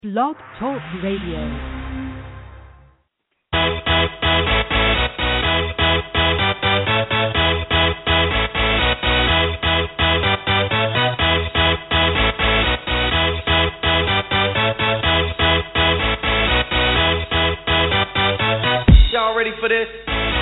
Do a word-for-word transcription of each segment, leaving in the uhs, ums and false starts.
Blog Talk Radio. Y'all ready for this?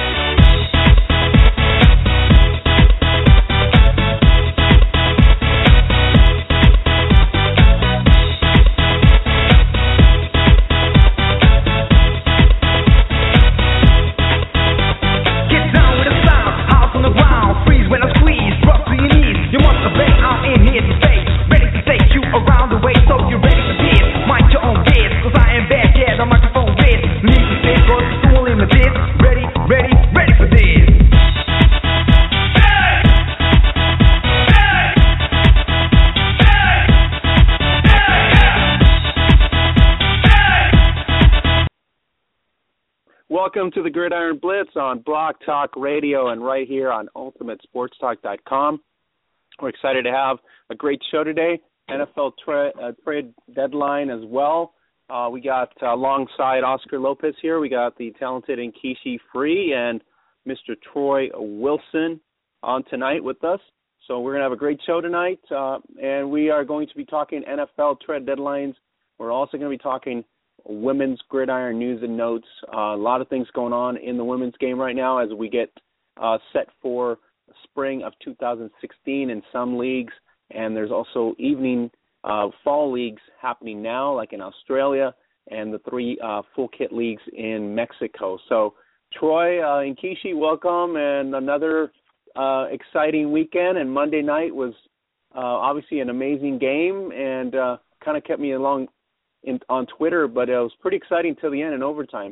Welcome to the Gridiron Blitz on Blog Talk Radio and right here on ultimate sports talk dot com. We're excited to have a great show today, N F L tra- uh, trade deadline as well. Uh, we got uh, alongside Oscar Lopez here, we got the talented Nkechi Free and Mister Troy Wilson on tonight with us. So we're going to have a great show tonight, uh, and we are going to be talking N F L trade deadlines. We're also going to be talking women's gridiron news and notes. Uh, a lot of things going on in the women's game right now as we get uh, set for spring of two thousand sixteen in some leagues, and there's also evening uh, fall leagues happening now, like in Australia, and the three uh, full kit leagues in Mexico. So, Troy, uh, Nkechi, welcome, and another uh, exciting weekend. And Monday night was uh, obviously an amazing game, and uh, kind of kept me along In, on Twitter, but it was pretty exciting till the end in overtime.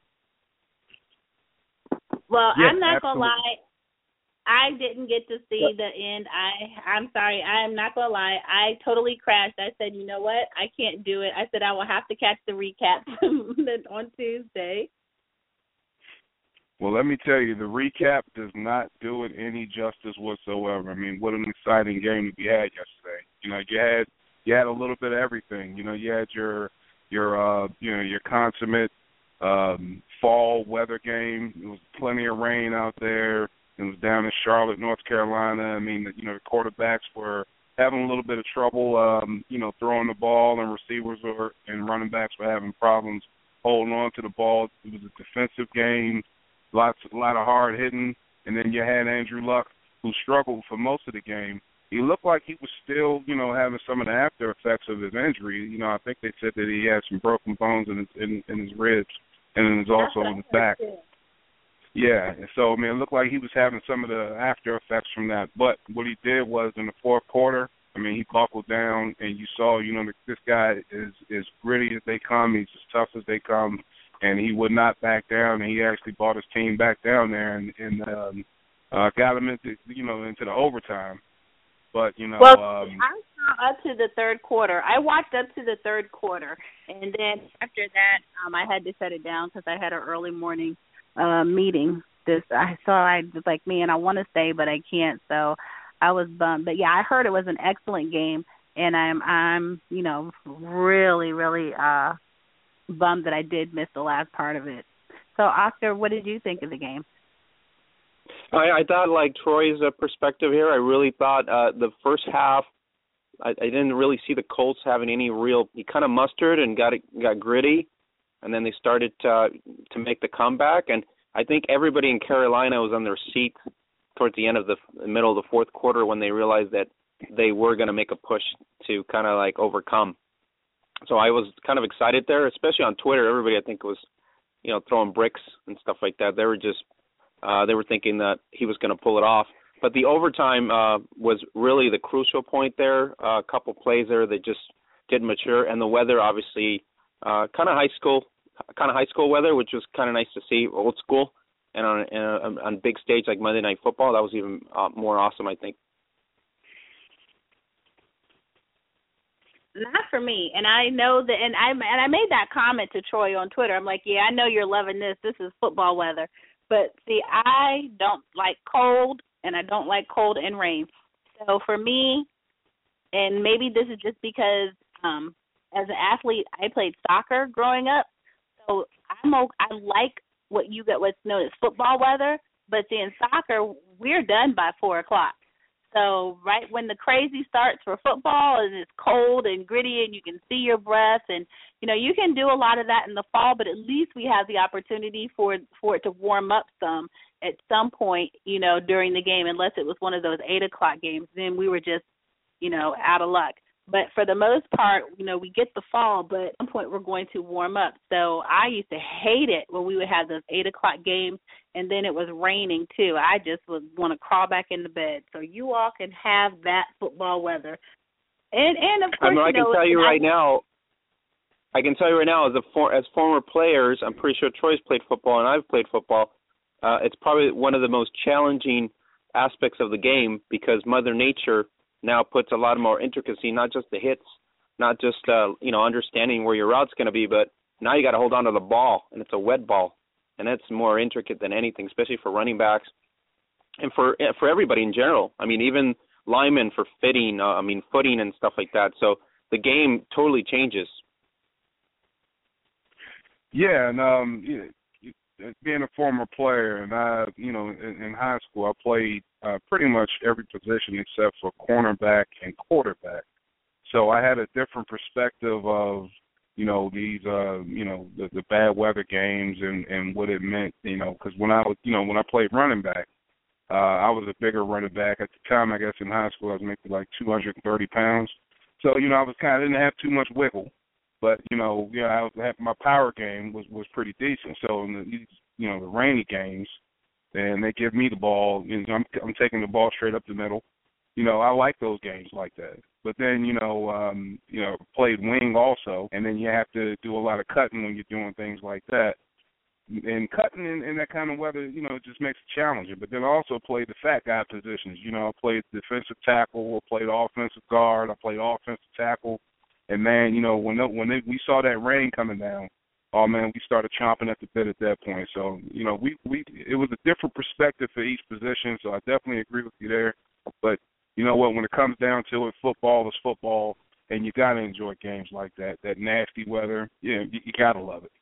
Well, yes, I'm not absolutely. gonna lie, I didn't get to see yep. the end. I I'm sorry, I am not gonna lie. I totally crashed. I said, you know what? I can't do it. I said I will have to catch the recap on Tuesday. Well, let me tell you, the recap does not do it any justice whatsoever. I mean, what an exciting game we had yesterday. You know, you had You had a little bit of everything. You know, you had your your uh you know your consummate um, fall weather game. It was plenty of rain out there. It was down in Charlotte, North Carolina. I mean, you know, the quarterbacks were having a little bit of trouble, um, you know, throwing the ball, and receivers were and running backs were having problems holding on to the ball. It was a defensive game, lots a lot of hard hitting, and then you had Andrew Luck, who struggled for most of the game. He looked like he was still, you know, having some of the after effects of his injury. You know, I think they said that he had some broken bones in his in, in his ribs and then it's also in his back. Yeah, and so I mean, it looked like he was having some of the after effects from that. But what he did was in the fourth quarter, I mean, he buckled down, and you saw, you know, this guy is as gritty as they come. He's as tough as they come, and he would not back down. And he actually brought his team back down there and, and um, uh, got him into, you know, into the overtime. But, you know, well, um, I saw up to the third quarter. I watched up to the third quarter, and then after that, um, I had to shut it down because I had an early morning uh, meeting. This I saw. I was like, man, I want to stay, but I can't. So I was bummed. But yeah, I heard it was an excellent game, and I'm, I'm, you know, really, really uh, bummed that I did miss the last part of it. So, Oscar, what did you think of the game? I, I thought, like Troy's uh, perspective here, I really thought uh, the first half, I, I didn't really see the Colts having any real. He kind of mustered and got it, got gritty, and then they started to, to make the comeback. And I think everybody in Carolina was on their seat towards the end of the middle of the fourth quarter when they realized that they were going to make a push to kind of like overcome. So I was kind of excited there, especially on Twitter. Everybody, I think, was, you know, throwing bricks and stuff like that. They were just Uh, they were thinking that he was going to pull it off. But the overtime uh, was really the crucial point there. Uh, a couple plays there that just didn't mature. And the weather, obviously, uh, kind of high school kind of high school weather, which was kind of nice to see, old school. And on, on, on big stage like Monday Night Football, that was even uh, more awesome, I think. Not for me, and I know that, and I and I made that comment to Troy on Twitter. I'm like, yeah, I know you're loving this. This is football weather. But, see, I don't like cold, and I don't like cold and rain. So, for me, and maybe this is just because um, as an athlete, I played soccer growing up, so I'm I like what you get what's known as football weather. But see, in soccer, we're done by four o'clock. So right when the crazy starts for football and it's cold and gritty and you can see your breath and, you know, you can do a lot of that in the fall, but at least we have the opportunity for for it to warm up some at some point, you know, during the game, unless it was one of those eight o'clock games. Then we were just, you know, out of luck. But for the most part, you know, we get the fall, but at some point we're going to warm up. So I used to hate it when we would have those eight o'clock games, and then it was raining too. I just would want to crawl back into bed. So you all can have that football weather. And, and of course, I mean, I you know, can tell you right I, now, I can tell you right now, as a for, as former players, I'm pretty sure Troy's played football and I've played football. Uh, it's probably one of the most challenging aspects of the game because Mother Nature now puts a lot more intricacy, not just the hits, not just uh, you know understanding where your route's going to be, but now you got to hold on to the ball, and it's a wet ball, and that's more intricate than anything, especially for running backs and for for everybody in general. I mean, even linemen for fitting, uh, I mean, footing and stuff like that. So the game totally changes. Yeah, and um, yeah, being a former player, and I, you know, in, in high school, I played uh, pretty much every position except for cornerback and quarterback. So I had a different perspective of, you know, these, uh, you know, the, the bad weather games and, and what it meant, you know, because when I was, you know, when I played running back, uh, I was a bigger running back at the time. I guess in high school I was maybe like two hundred thirty pounds. So you know, I was kind of didn't have too much wiggle. But, you know, yeah, I was, my power game was, was pretty decent. So, in the, you know, the rainy games, and they give me the ball, you know, I'm, I'm taking the ball straight up the middle. You know, I like those games like that. But then, you know, um, you know, played wing also, and then you have to do a lot of cutting when you're doing things like that. And cutting in, in that kind of weather, you know, it just makes it challenging. But then I also played the fat guy positions. You know, I played defensive tackle, I played offensive guard, I played offensive tackle. And, man, you know, when the, when they, we saw that rain coming down, oh, man, we started chomping at the bit at that point. So, you know, we, we it was a different perspective for each position, so I definitely agree with you there. But, you know what, when it comes down to it, football is football, and you got to enjoy games like that, that nasty weather. Yeah, you, you got to love it.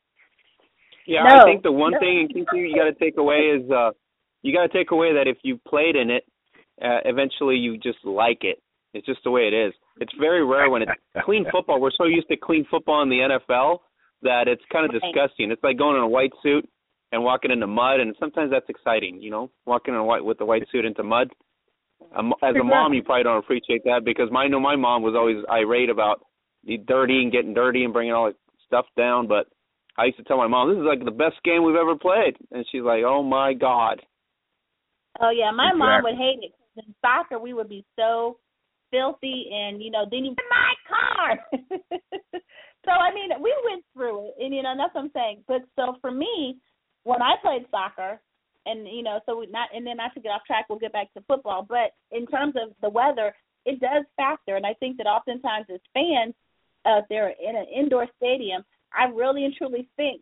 Yeah, no, I think the one no. thing in Q Q you got to take away is uh, you got to take away that if you played in it, uh, eventually you just like it. It's just the way it is. It's very rare when it's clean football. We're so used to clean football in the N F L that it's kind of disgusting. It's like going in a white suit and walking into mud, and sometimes that's exciting, you know, walking in a white with the white suit into mud. Um, as a mom, you probably don't appreciate that because my, I know my mom was always irate about the dirty and getting dirty and bringing all the stuff down, but I used to tell my mom, this is like the best game we've ever played. And she's like, oh, my God. Oh, yeah, my Exactly. mom would hate it. In soccer, we would be so filthy and, you know, didn't even my car. So, I mean, we went through it, and, you know, that's what I'm saying. But so for me, when I played soccer, and, you know, so we not, and then not to get off track, we'll get back to football. But in terms of the weather, it does factor. And I think that oftentimes as fans out there in an indoor stadium, I really and truly think,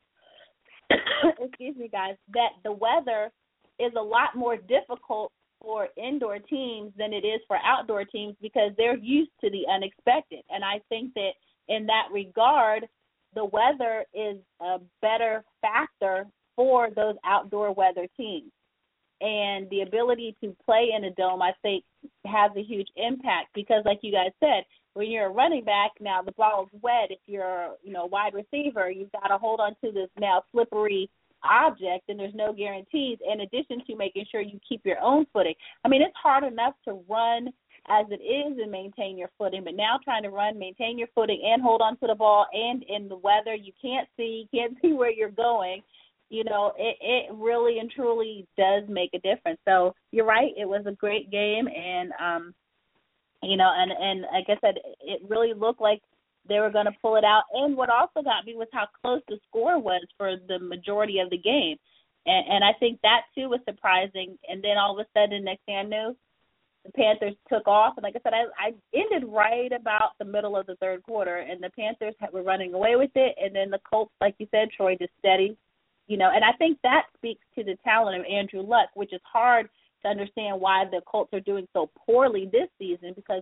excuse me, guys, that the weather is a lot more difficult for indoor teams than it is for outdoor teams because they're used to the unexpected. And I think that in that regard, the weather is a better factor for those outdoor weather teams. And the ability to play in a dome, I think, has a huge impact because, like you guys said, when you're a running back, now the ball is wet. If you're, you know, wide receiver, you've got to hold on to this now slippery object, and there's no guarantees, in addition to making sure you keep your own footing. I mean, it's hard enough to run as it is and maintain your footing, but now trying to run, maintain your footing, and hold on to the ball, and in the weather, you can't see, you can't see where you're going. You know, it, it really and truly does make a difference. So you're right, it was a great game, and, um, you know, and, and like I said, it really looked like they were going to pull it out. And what also got me was how close the score was for the majority of the game. And, and I think that, too, was surprising. And then all of a sudden, next thing I knew, the Panthers took off. And like I said, I, I ended right about the middle of the third quarter, and the Panthers were running away with it. And then the Colts, like you said, Troy, just steady. You know, and I think that speaks to the talent of Andrew Luck, which is hard to understand why the Colts are doing so poorly this season because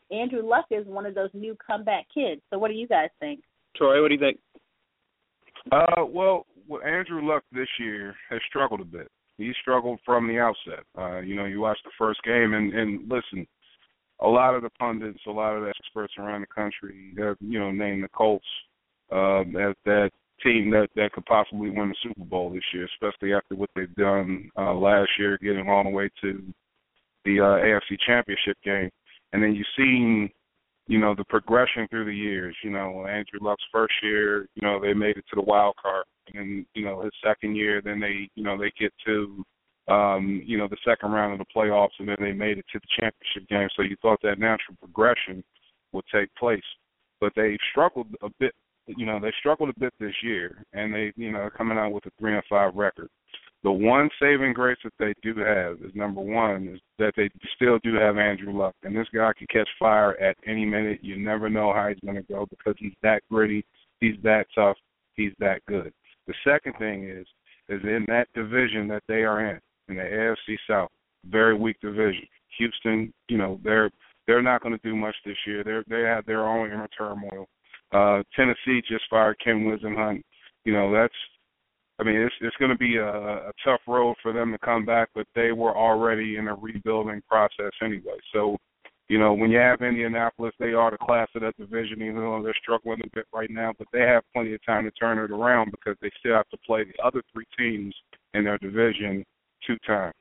Andrew Luck is one of those new comeback kids. So what do you guys think? Troy, what do you think? Uh, well, well, Andrew Luck this year has struggled a bit. He struggled from the outset. Uh, you know, you watched the first game, and, and listen, a lot of the pundits, a lot of the experts around the country have, you know, named the Colts uh, as that team that, that could possibly win the Super Bowl this year, especially after what they've done uh, last year, getting all the way to the uh, A F C Championship game. And then you've seen, you know, the progression through the years. You know, Andrew Luck's first year, you know, they made it to the wild card. And then, you know, his second year, then they, you know, they get to, um, you know, the second round of the playoffs, and then they made it to the championship game. So you thought that natural progression would take place. But they struggled a bit, you know, they struggled a bit this year, and they, you know, coming out with a three and five record. The one saving grace that they do have is, number one, is that they still do have Andrew Luck. And this guy can catch fire at any minute. You never know how he's going to go because he's that gritty, he's that tough, he's that good. The second thing is, is in that division that they are in, in the A F C South, very weak division. Houston, you know, they're they're not going to do much this year. They're they have their own inner turmoil. Uh, Tennessee just fired Ken Wisenhunt. You know, that's, I mean, it's it's going to be a, a tough road for them to come back, but they were already in a rebuilding process anyway. So, you know, when you have Indianapolis, they are the class of that division, even though they're struggling a bit right now, but they have plenty of time to turn it around because they still have to play the other three teams in their division two times.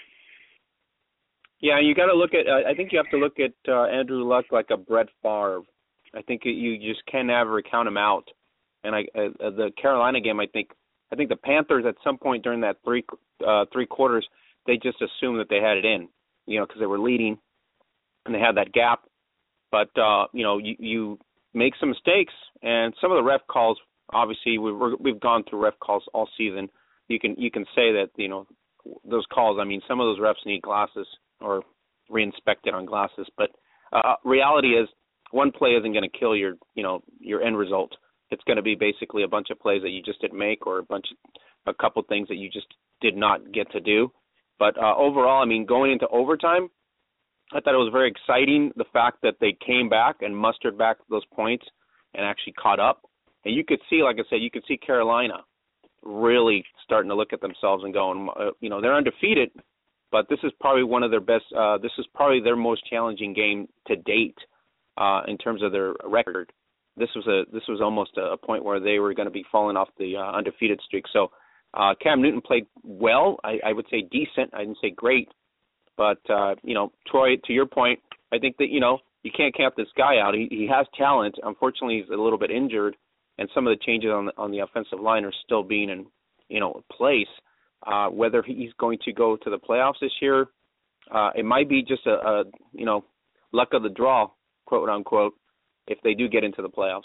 Yeah, you got to look at. Uh, I think you have to look at uh, Andrew Luck like a Brett Favre. I think you just can never count him out. And I, uh, the Carolina game, I think, I think the Panthers at some point during that three uh, three quarters, they just assumed that they had it in, you know, because they were leading and they had that gap. But uh, you know, you, you make some mistakes, and some of the ref calls. Obviously, we've we've gone through ref calls all season. You can you can say that, you know, those calls. I mean, some of those refs need glasses or re-inspected on glasses. But uh, reality is, one play isn't going to kill your, you know, your end result. It's going to be basically a bunch of plays that you just didn't make, or a bunch of, a couple things that you just did not get to do. But uh, overall, I mean, going into overtime, I thought it was very exciting, the fact that they came back and mustered back those points and actually caught up. And you could see, like I said, you could see Carolina really starting to look at themselves and going, uh, you know, they're undefeated, but this is probably one of their best, uh, this is probably their most challenging game to date uh, in terms of their record. This was a this was almost a point where they were going to be falling off the uh, undefeated streak. So uh, Cam Newton played well. I, I would say decent. I didn't say great. But, uh, you know, Troy, to your point, I think that, you know, you can't count this guy out. He, he has talent. Unfortunately, he's a little bit injured, and some of the changes on the, on the offensive line are still being in, you know, place. Uh, whether he's going to go to the playoffs this year, uh, it might be just a, a, you know, luck of the draw, quote unquote, if they do get into the playoffs.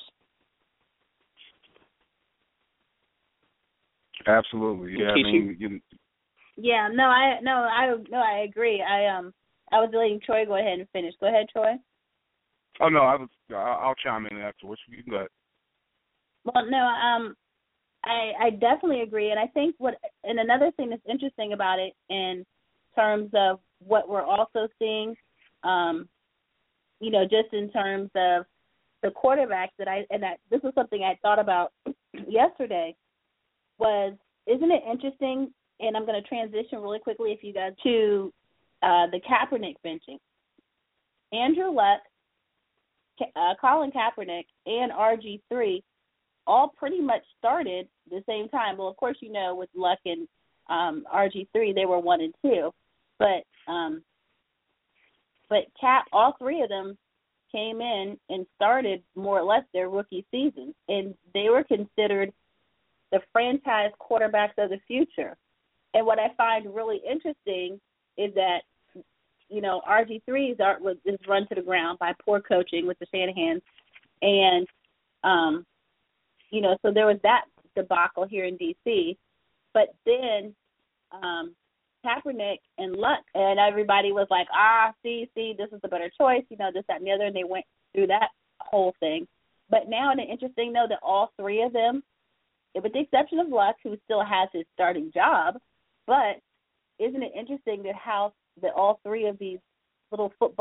Absolutely, yeah. I mean, you, yeah, no, I no, I no, I agree. I um, I was letting Troy go ahead and finish. Go ahead, Troy. Oh no, I was. I'll chime in afterwards. You can go ahead. Well, no, um, I I definitely agree, and I think what and another thing that's interesting about it in terms of what we're also seeing, um, you know, just in terms of the quarterbacks that I and that this was something I thought about yesterday was, isn't it interesting? And I'm going to transition really quickly, if you guys, to uh, the Kaepernick benching. Andrew Luck, uh, Colin Kaepernick, and R G three all pretty much started the same time. Well, of course, you know, with Luck and um, R G three, they were one and two, but um, but Cap, all three of them came in and started more or less their rookie season, and they were considered the franchise quarterbacks of the future. And what I find really interesting is that, you know, R G three's art was is run to the ground by poor coaching with the Shanahans, and um, you know, so there was that debacle here in D C. But then um, Kaepernick and Luck, and everybody was like, ah, see, see, this is the better choice, you know, this, that, and the other, and they went through that whole thing. But now, and it's interesting, though, that all three of them, with the exception of Luck, who still has his starting job, but isn't it interesting that how that all three of these little football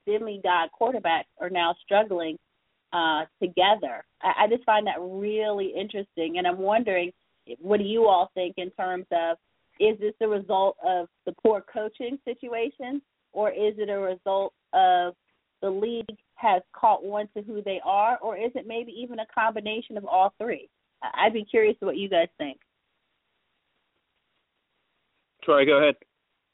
demigod quarterbacks are now struggling uh, together. I, I just find that really interesting, and I'm wondering, what do you all think in terms of, is this a result of the poor coaching situation, or is it a result of the league has caught on to who they are, or is it maybe even a combination of all three? I'd be curious what you guys think. Troy, go ahead.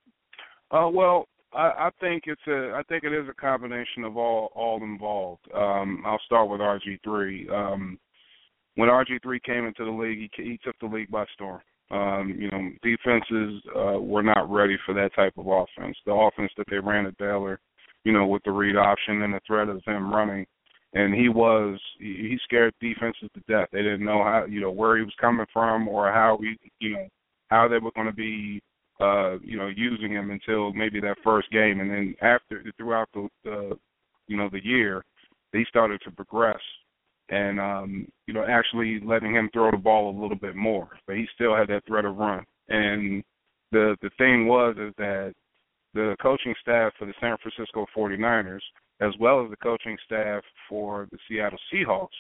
Uh, well, I, I think it's a. I think it is a combination of all all involved. Um, I'll start with R G three. Um, when R G three came into the league, he, he took the league by storm. Um, you know, defenses uh, were not ready for that type of offense. The offense that they ran at Baylor, you know, with the read option and the threat of him running, and he was he, he scared defenses to death. They didn't know how, you know, where he was coming from or how he, you know, how they were going to be. Uh, you know, using him until maybe that first game, and then after, throughout the, the you know, the year, they started to progress, and um, you know, actually letting him throw the ball a little bit more, but he still had that threat of run. And the the thing was is that the coaching staff for the San Francisco forty-niners, as well as the coaching staff for the Seattle Seahawks,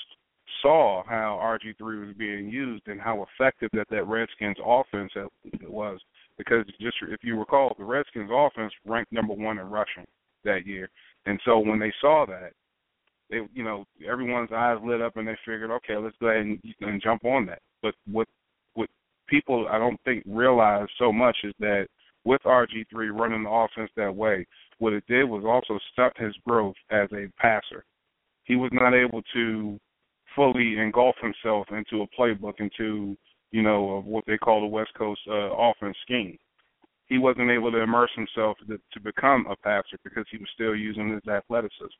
saw how R G three was being used and how effective that that Redskins offense was. Because just if you recall, the Redskins offense ranked number one in rushing that year. And so when they saw that, they, you know, everyone's eyes lit up and they figured, okay, let's go ahead and, and jump on that. But what what people I don't think realize so much is that with R G three running the offense that way, what it did was also stunt his growth as a passer. He was not able to fully engulf himself into a playbook, into you know, of what they call the West Coast uh, offense scheme. He wasn't able to immerse himself to, to become a passer because he was still using his athleticism.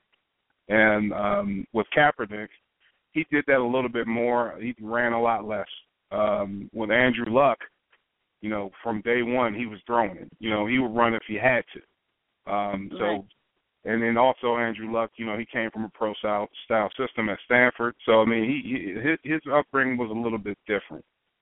And um, with Kaepernick, he did that a little bit more. He ran a lot less. Um, with Andrew Luck, you know, from day one, he was throwing it. You know, he would run if he had to. Um, so, right. And then also Andrew Luck, you know, he came from a pro-style style system at Stanford. So, I mean, he, he his, his upbringing was a little bit different.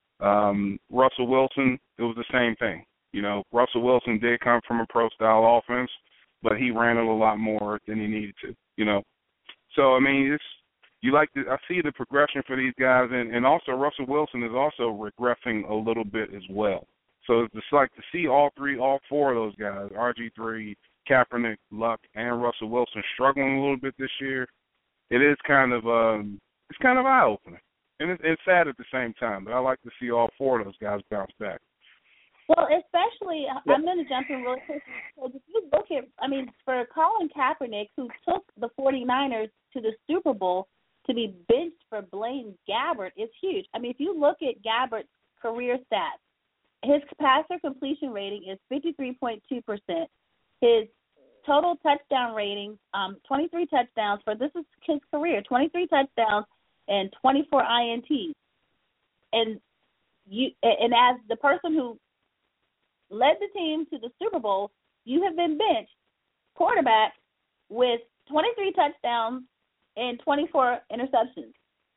Um, Russell Wilson, it was the same thing. You know, Russell Wilson did come from a pro-style offense, but he ran it a lot more than he needed to, you know. So, I mean, it's you like to, I see the progression for these guys, and, and also Russell Wilson is also regressing a little bit as well. So it's just like to see all three, all four of those guys, R G three, Kaepernick, Luck, and Russell Wilson struggling a little bit this year. It is kind of um, it's kind of eye-opening. And it's, it's sad at the same time, but I like to see all four of those guys bounce back. Well, especially, I'm going to jump in really quick. Because if you look at, I mean, for Colin Kaepernick, who took the forty-niners to the Super Bowl to be benched for Blaine Gabbert, is huge. I mean, if you look at Gabbert's career stats, his passer completion rating is fifty-three point two percent. His total touchdown rating, um, twenty-three touchdowns for, this is his career, twenty-three touchdowns, and twenty-four I N Ts. And you, and as the person who led the team to the Super Bowl, you have been benched quarterback with twenty-three touchdowns and twenty-four interceptions.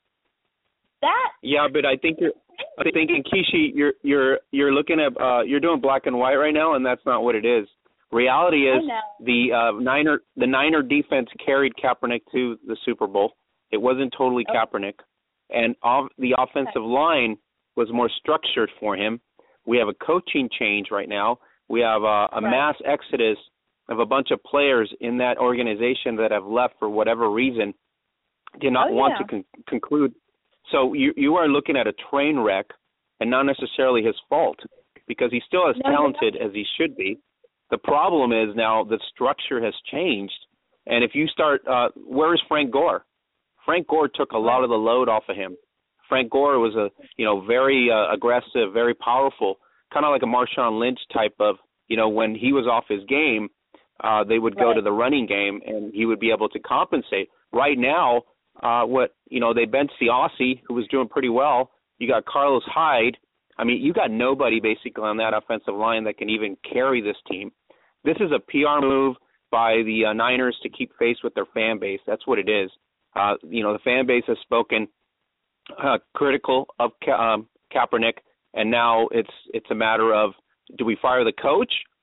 That yeah, but I think you're I think in Kishi you're you're you're looking at uh, you're doing black and white right now, and that's not what it is. Reality is the uh, Niner the Niner defense carried Kaepernick to the Super Bowl. It wasn't totally okay. Kaepernick. And off, the offensive okay. line was more structured for him. We have a coaching change right now. We have a, a right. mass exodus of a bunch of players in that organization that have left for whatever reason, did not oh, want yeah. to con- conclude. So you you are looking at a train wreck and not necessarily his fault because he's still as no, talented as he should be. The problem is now the structure has changed. And if you start, uh, where is Frank Gore? Frank Gore took a lot of the load off of him. Frank Gore was a, you know, very uh, aggressive, very powerful, kind of like a Marshawn Lynch type of, you know, when he was off his game, uh, they would go right. to the running game and he would be able to compensate. Right now, uh, what, you know, they benched the Aussie who was doing pretty well. You got Carlos Hyde. I mean, you got nobody basically on that offensive line that can even carry this team. This is a P R move by the uh, Niners to keep pace with their fan base. That's what it is. Uh, you know, the fan base has spoken uh, critical of Ka- um, Kaepernick, and now it's it's a matter of do we fire the coach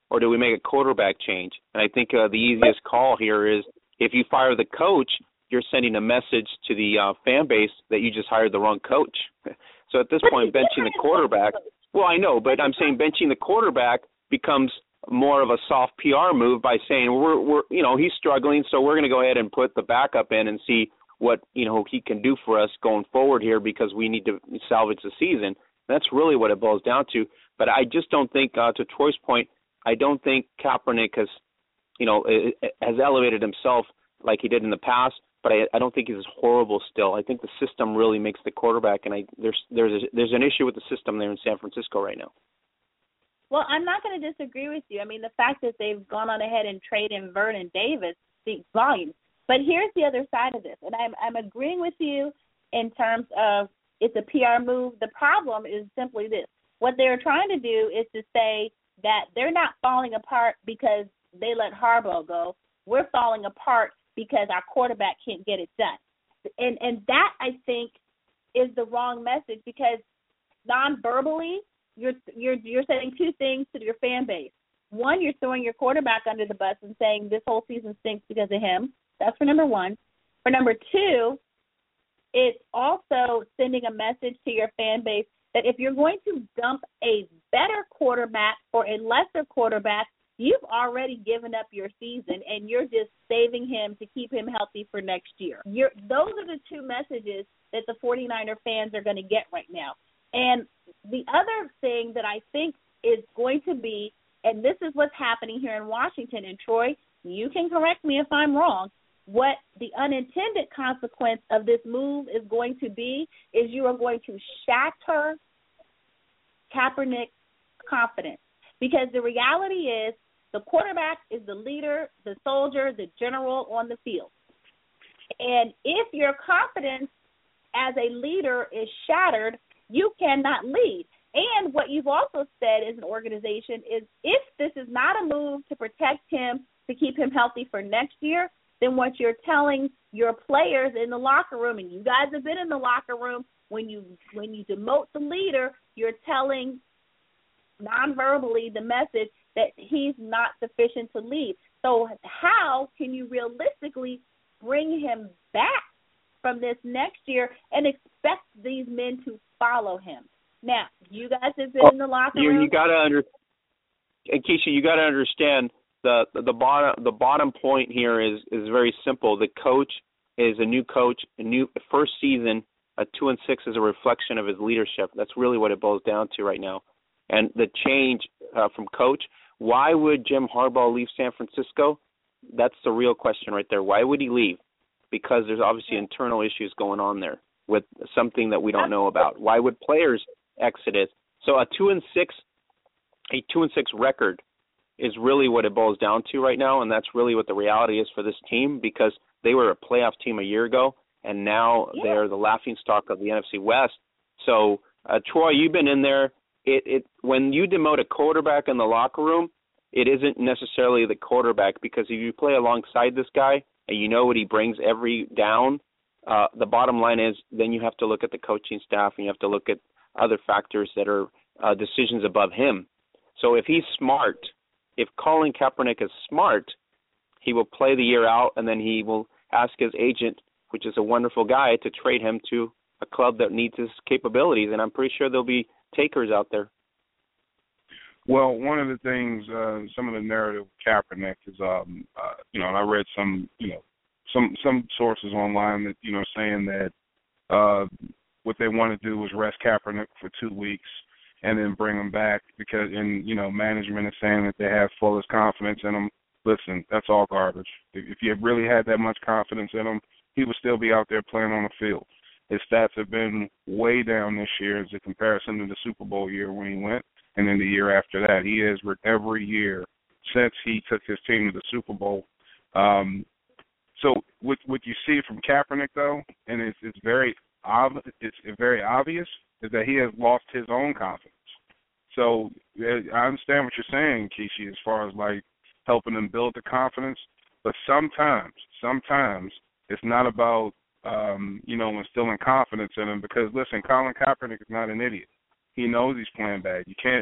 or do we make a quarterback change? And I think uh, the easiest call here is if you fire the coach, you're sending a message to the uh, fan base that you just hired the wrong coach. So at this point, benching the quarterback, well, I know, but I'm saying benching the quarterback becomes more of a soft P R move by saying we're, we're you know, he's struggling, so we're going to go ahead and put the backup in and see what, you know, he can do for us going forward here because we need to salvage the season. That's really what it boils down to. But I just don't think, uh, to Troy's point, I don't think Kaepernick has, you know, has elevated himself like he did in the past. But I, I don't think he's horrible still. I think the system really makes the quarterback, and I there's there's a, there's an issue with the system there in San Francisco right now. Well, I'm not going to disagree with you. I mean, the fact that they've gone on ahead and traded Vernon Davis speaks volumes. But here's the other side of this, and I'm I'm agreeing with you in terms of it's a P R move. The problem is simply this. What they're trying to do is to say that they're not falling apart because they let Harbaugh go. We're falling apart because our quarterback can't get it done. And and that, I think, is the wrong message because non-verbally, you're, you're, you're saying two things to your fan base. One, you're throwing your quarterback under the bus and saying this whole season stinks because of him. That's for number one. For number two, it's also sending a message to your fan base that if you're going to dump a better quarterback for a lesser quarterback, you've already given up your season, and you're just saving him to keep him healthy for next year. You're, those are the two messages that the 49er fans are going to get right now. And the other thing that I think is going to be, and this is what's happening here in Washington, and Troy, you can correct me if I'm wrong, what the unintended consequence of this move is going to be is you are going to shatter Kaepernick's confidence. Because the reality is, the quarterback is the leader, the soldier, the general on the field. And if your confidence as a leader is shattered, you cannot lead. And what you've also said as an organization is if this is not a move to protect him, to keep him healthy for next year, then what you're telling your players in the locker room, and you guys have been in the locker room, when you when you demote the leader, you're telling non-verbally the message that he's not sufficient to lead. So how can you realistically bring him back from this next year and expect these men to follow him? Now, you guys have been well, in the locker you, room. You got to under, and Keisha, you got to understand the the bottom the bottom point here is is very simple. The coach is a new coach, a new first season. A two and six is a reflection of his leadership. That's really what it boils down to right now. And the change uh, from coach. Why would Jim Harbaugh leave San Francisco? That's the real question right there. Why would he leave? Because there's obviously internal issues going on there with something that we don't know about. Why would players exit it? So a two and six, a two and six record is really what it boils down to right now, and that's really what the reality is for this team because they were a playoff team a year ago, and now yeah. they're the laughingstock of the N F C West. So, uh, Troy, you've been in there. It, it when you demote a quarterback in the locker room, it isn't necessarily the quarterback because if you play alongside this guy and you know what he brings every down, uh, the bottom line is then you have to look at the coaching staff and you have to look at other factors that are uh, decisions above him. So if he's smart, if Colin Kaepernick is smart, he will play the year out and then he will ask his agent, which is a wonderful guy, to trade him to a club that needs his capabilities, and I'm pretty sure there'll be takers out there. Well, one of the things, uh, some of the narrative with Kaepernick is, um, uh, you know, and I read some, you know, some some sources online that, you know, saying that uh, what they want to do is rest Kaepernick for two weeks and then bring him back because, and, you know, management is saying that they have fullest confidence in him. Listen, that's all garbage. If you really had that much confidence in him, he would still be out there playing on the field. His stats have been way down this year as a comparison to the Super Bowl year when he went, and then the year after that. He has, every year since he took his team to the Super Bowl. Um, so what, what you see from Kaepernick, though, and it's, it's very ob- it's very obvious, is that he has lost his own confidence. So I understand what you're saying, Kishi, as far as, like, helping him build the confidence, but sometimes, sometimes it's not about, um, you know, instilling confidence in him because, listen, Colin Kaepernick is not an idiot. He knows he's playing bad. You can't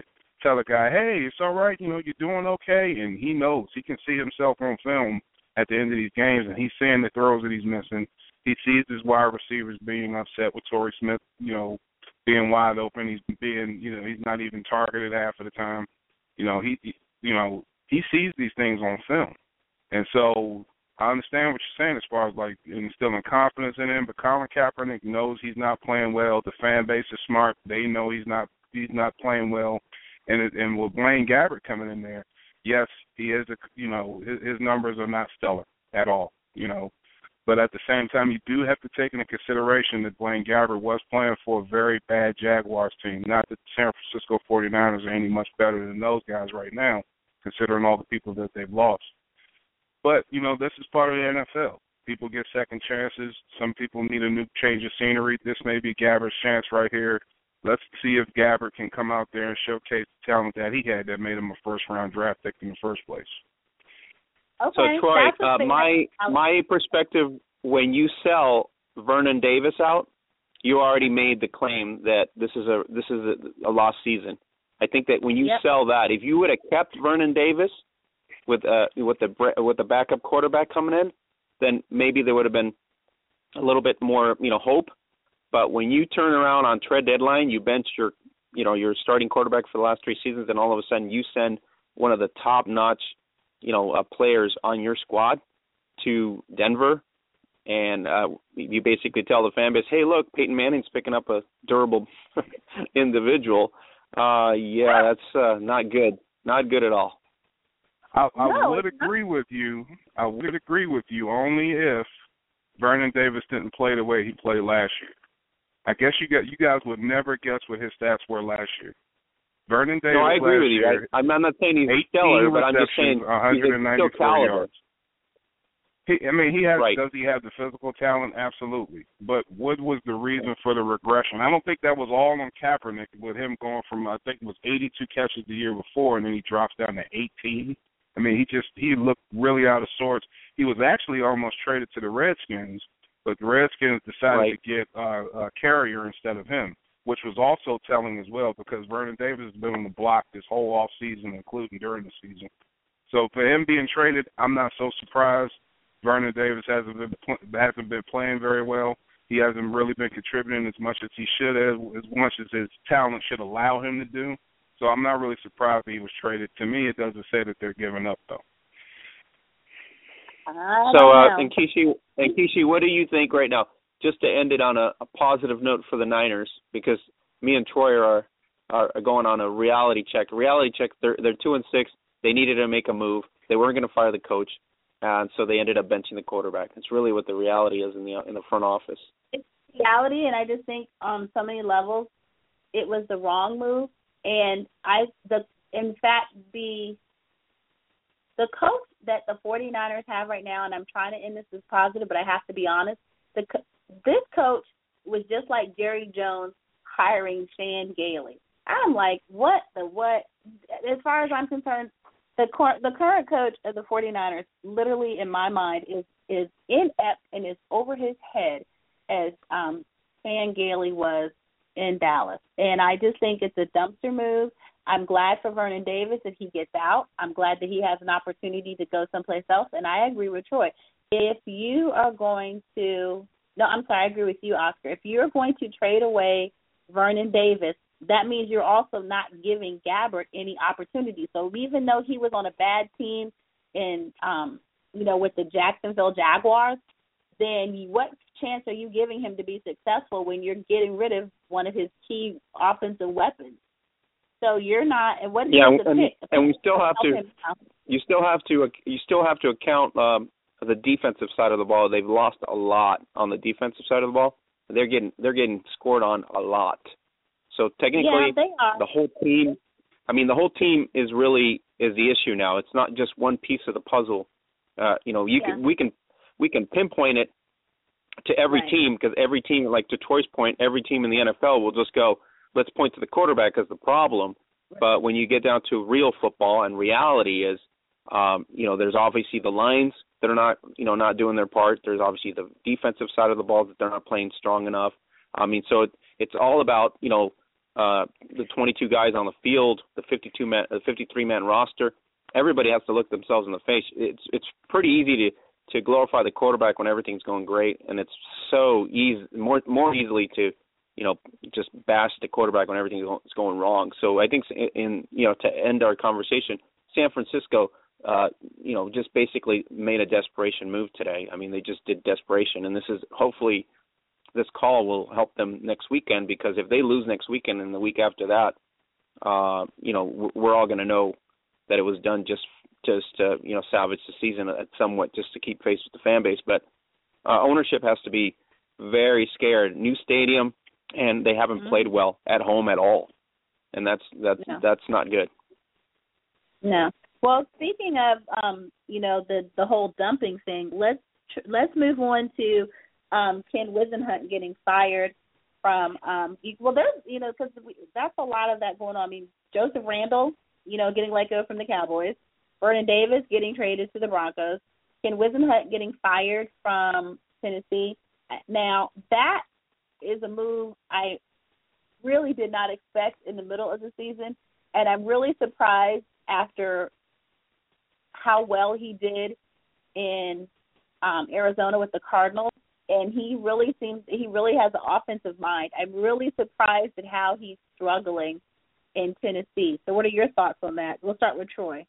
tell a guy, hey, it's all right, you know, you're doing okay, and he knows. He can see himself on film at the end of these games, and he's seeing the throws that he's missing. He sees his wide receivers being upset with Torrey Smith, you know, being wide open. He's being, you know, he's not even targeted half of the time. You know, he, he you know, he sees these things on film. And so I understand what you're saying as far as, like, instilling confidence in him, but Colin Kaepernick knows he's not playing well. The fan base is smart. They know he's not he's not playing well. And it, and with Blaine Gabbert coming in there, yes, he is, a, you know, his, his numbers are not stellar at all, you know. But at the same time, you do have to take into consideration that Blaine Gabbert was playing for a very bad Jaguars team. Not that the San Francisco forty-niners are any much better than those guys right now, considering all the people that they've lost. But, you know, this is part of the N F L. People get second chances. Some people need a new change of scenery. This may be Gabbert's chance right here. Let's see if Gabbert can come out there and showcase the talent that he had that made him a first-round draft pick in the first place. Okay, so, Troy, uh, my that, my perspective, when you sell Vernon Davis out, you already made the claim that this is a this is a, a lost season. I think that when you yep. sell that, if you would have kept Vernon Davis with uh with the with the backup quarterback coming in, then maybe there would have been a little bit more, you know, hope. But when you turn around on trade deadline, you bench your you know your starting quarterback for the last three seasons, and all of a sudden you send one of the top notch you know, uh, players on your squad to Denver, and uh, you basically tell the fan base, hey, look, Peyton Manning's picking up a durable individual. Uh, yeah, that's uh, not good. Not good at all. I, I no, would agree not. with you. I would agree with you only if Vernon Davis didn't play the way he played last year. I guess you got you guys would never guess what his stats were last year. Vernon Davis. No, I agree with you. Year, I, I'm not saying he's stellar, but I'm just saying he's still caliber. Yards. He, I mean, he has. Right. Does he have the physical talent? Absolutely. But what was the reason for the regression? I don't think that was all on Kaepernick with him going from, I think it was eighty-two catches the year before, and then he drops down to eighteen. I mean, he just he looked really out of sorts. He was actually almost traded to the Redskins, but the Redskins decided right. to get uh, a carrier instead of him, which was also telling as well because Vernon Davis has been on the block this whole off season, including during the season. So for him being traded, I'm not so surprised. Vernon Davis hasn't been hasn't been playing very well. He hasn't really been contributing as much as he should have, as much as his talent should allow him to do. So I'm not really surprised that he was traded. To me, it doesn't say that they're giving up, though. So, uh, and Kishi, and Kishi, what do you think right now? Just to end it on a, a positive note for the Niners, because me and Troy are, are are going on a reality check. A reality check. They're they're two and six. They needed to make a move. They weren't going to fire the coach, and so they ended up benching the quarterback. It's really what the reality is in the in the front office. It's reality, and I just think on so many levels, it was the wrong move. And I, the in fact, the the coach that the forty-niners have right now, and I'm trying to end this as positive, but I have to be honest. The this coach was just like Jerry Jones hiring Chan Gailey. I'm like, what the what? As far as I'm concerned, the cor- the current coach of the forty-niners, literally in my mind, is is inept and is over his head as um, Chan Gailey was in Dallas. And I just think it's a dumpster move. I'm glad for Vernon Davis that he gets out. I'm glad that he has an opportunity to go someplace else. And I agree with Troy. If you are going to – no, I'm sorry, I agree with you, Oscar. If you're going to trade away Vernon Davis, that means you're also not giving Gabbert any opportunity. So even though he was on a bad team in, um, you know, with the Jacksonville Jaguars, then what chance are you giving him to be successful when you're getting rid of one of his key offensive weapons? So you're not, and what is yeah, the and, pick? and we still have to, you still have to, you still have to account um, the defensive side of the ball. They've lost a lot on the defensive side of the ball. They're getting, they're getting scored on a lot. So technically, yeah, they are. the whole team, I mean, the whole team is really is the issue now. It's not just one piece of the puzzle. Uh, you know, you yeah. can, we can, we can pinpoint it to every right. team, because every team, like to Troy's point, every team in the N F L will just go, let's point to the quarterback as the problem. Right. But when you get down to real football, and reality is, um, you know, there's obviously the lines that are not, you know, not doing their part. There's obviously the defensive side of the ball that they're not playing strong enough. I mean, so it, it's all about, you know, uh, the twenty-two guys on the field, the fifty-two man, the fifty-three man roster. Everybody has to look themselves in the face. It's it's pretty easy to, to glorify the quarterback when everything's going great, and it's so easy, more more easily to, you know, just bash the quarterback when everything's going wrong. So I think, in, in you know, to end our conversation, San Francisco, uh, you know, just basically made a desperation move today. I mean, they just did desperation, and this is hopefully this call will help them next weekend, because if they lose next weekend and the week after that, uh, you know, we're all going to know that it was done just just to, you know, salvage the season somewhat, just to keep pace with the fan base. But uh, ownership has to be very scared. New stadium, and they haven't mm-hmm. played well at home at all, and that's that's no. that's not good. No. Well, speaking of um, you know, the the whole dumping thing, let's let's move on to um, Ken Whisenhunt getting fired from. Um, well, there's you know because that's a lot of that going on. I mean, Joseph Randle, you know, getting let go from the Cowboys, Vernon Davis getting traded to the Broncos, Ken Whisenhunt getting fired from Tennessee. Now, that is a move I really did not expect in the middle of the season, and I'm really surprised after how well he did in um, Arizona with the Cardinals, and he really seems he really has an offensive mind. I'm really surprised at how he's struggling in Tennessee. So what are your thoughts on that? We'll start with Troy.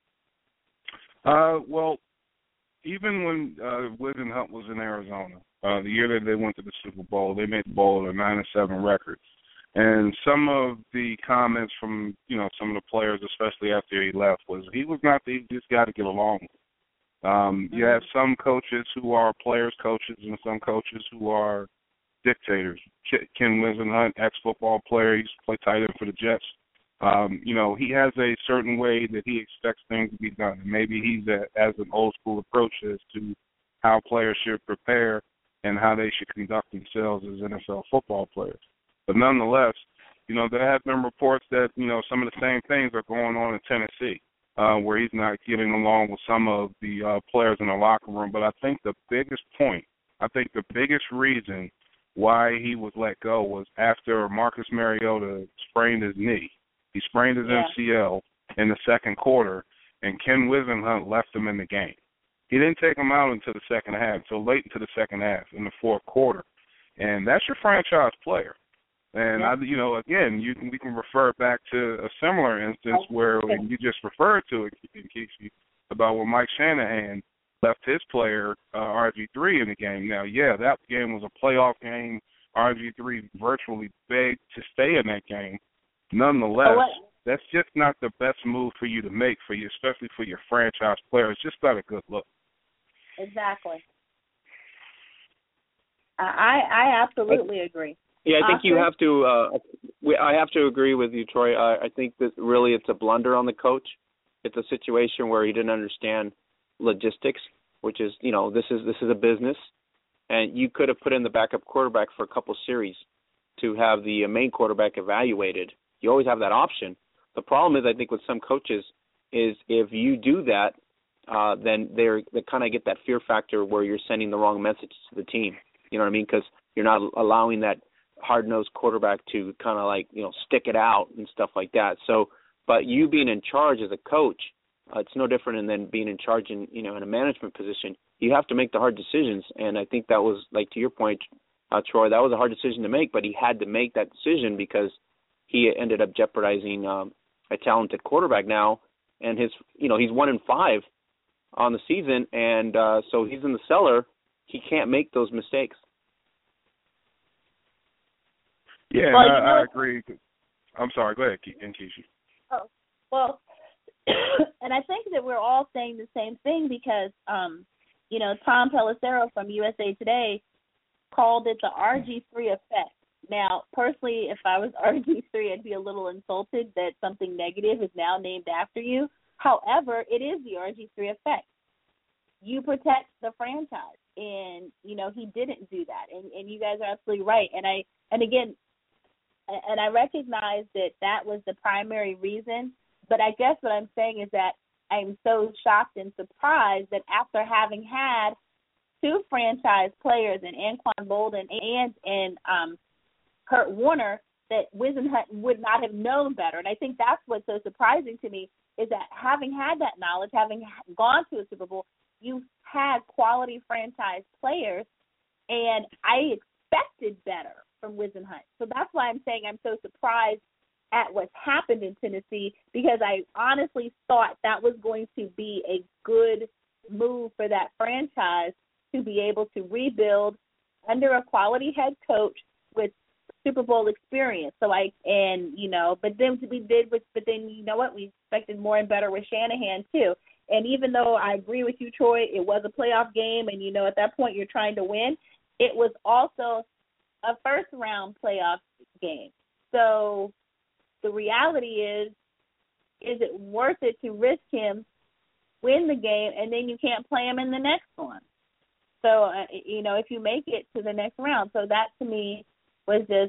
Uh, well, even when uh, Whisenhunt was in Arizona, uh, the year that they went to the Super Bowl, they made the bowl a nine and seven record. And some of the comments from, you know, some of the players, especially after he left, was he was not the easiest guy to get along with. Um, mm-hmm. You have some coaches who are players' coaches and some coaches who are dictators. Ken Whisenhunt, ex-football player, he used to play tight end for the Jets. Um, you know, he has a certain way that he expects things to be done. And maybe he's a, has an old-school approach as to how players should prepare and how they should conduct themselves as N F L football players. But nonetheless, you know, there have been reports that, you know, some of the same things are going on in Tennessee, uh, where he's not getting along with some of the uh, players in the locker room. But I think the biggest point, I think the biggest reason why he was let go was after Marcus Mariota sprained his knee. He sprained his yeah. M C L in the second quarter, and Ken Whisenhunt left him in the game. He didn't take him out until the second half, until late into the second half, in the fourth quarter. And that's your franchise player. And, yeah. I, you know, again, you can, we can refer back to a similar instance where you just referred to it, Keisha, about when Mike Shanahan left his player, uh, R G three, in the game. Now, yeah, that game was a playoff game. R G three virtually begged to stay in that game. Nonetheless, that's just not the best move for you to make, for you, especially for your franchise player. It's just not a good look. Exactly. I I absolutely agree. Yeah, I think you have to. Uh, we, I have to agree with you, Troy. I, I think that really it's a blunder on the coach. It's a situation where he didn't understand logistics, which is, you know, this is this is a business, and you could have put in the backup quarterback for a couple series to have the main quarterback evaluated. You always have that option. The problem is, I think, with some coaches is if you do that, uh, then they're, they kind of get that fear factor where you're sending the wrong message to the team. You know what I mean? Because you're not allowing that hard-nosed quarterback to kind of like, you know, stick it out and stuff like that. So, but you being in charge as a coach, uh, it's no different than being in charge in, you know, in a management position. You have to make the hard decisions. And I think that was, like, to your point, uh, Troy, that was a hard decision to make, but he had to make that decision because he ended up jeopardizing um, a talented quarterback now. And his, you know, he's one in five on the season. And uh, so he's in the cellar. He can't make those mistakes. Yeah, well, I, you know, I agree. I'm sorry. Go ahead, Keisha. Oh, well, and I think that we're all saying the same thing because, um, you know, Tom Pelissero from U S A Today called it the R G three effect. Now, personally, if I was R G three, I'd be a little insulted that something negative is now named after you. However, it is the R G three effect. You protect the franchise, and, you know, he didn't do that, and, and you guys are absolutely right. And I, and again, and I recognize that that was the primary reason, but I guess what I'm saying is that I'm so shocked and surprised that after having had two franchise players in Anquan Boldin and in um, Kurt Warner that Whisenhunt would not have known better. And I think that's what's so surprising to me is that having had that knowledge, having gone to a Super Bowl, you've had quality franchise players, and I expected better from Whisenhunt. So that's why I'm saying I'm so surprised at what's happened in Tennessee, because I honestly thought that was going to be a good move for that franchise to be able to rebuild under a quality head coach with Super Bowl experience. So I, and, you know, but then we did, with, but then, you know what, we expected more and better with Shanahan too. And even though I agree with you, Troy, it was a playoff game, and, you know, at that point you're trying to win, it was also a first-round playoff game. So the reality is, is it worth it to risk him win the game, and then you can't play him in the next one? So, uh, you know, if you make it to the next round. So that, to me, was just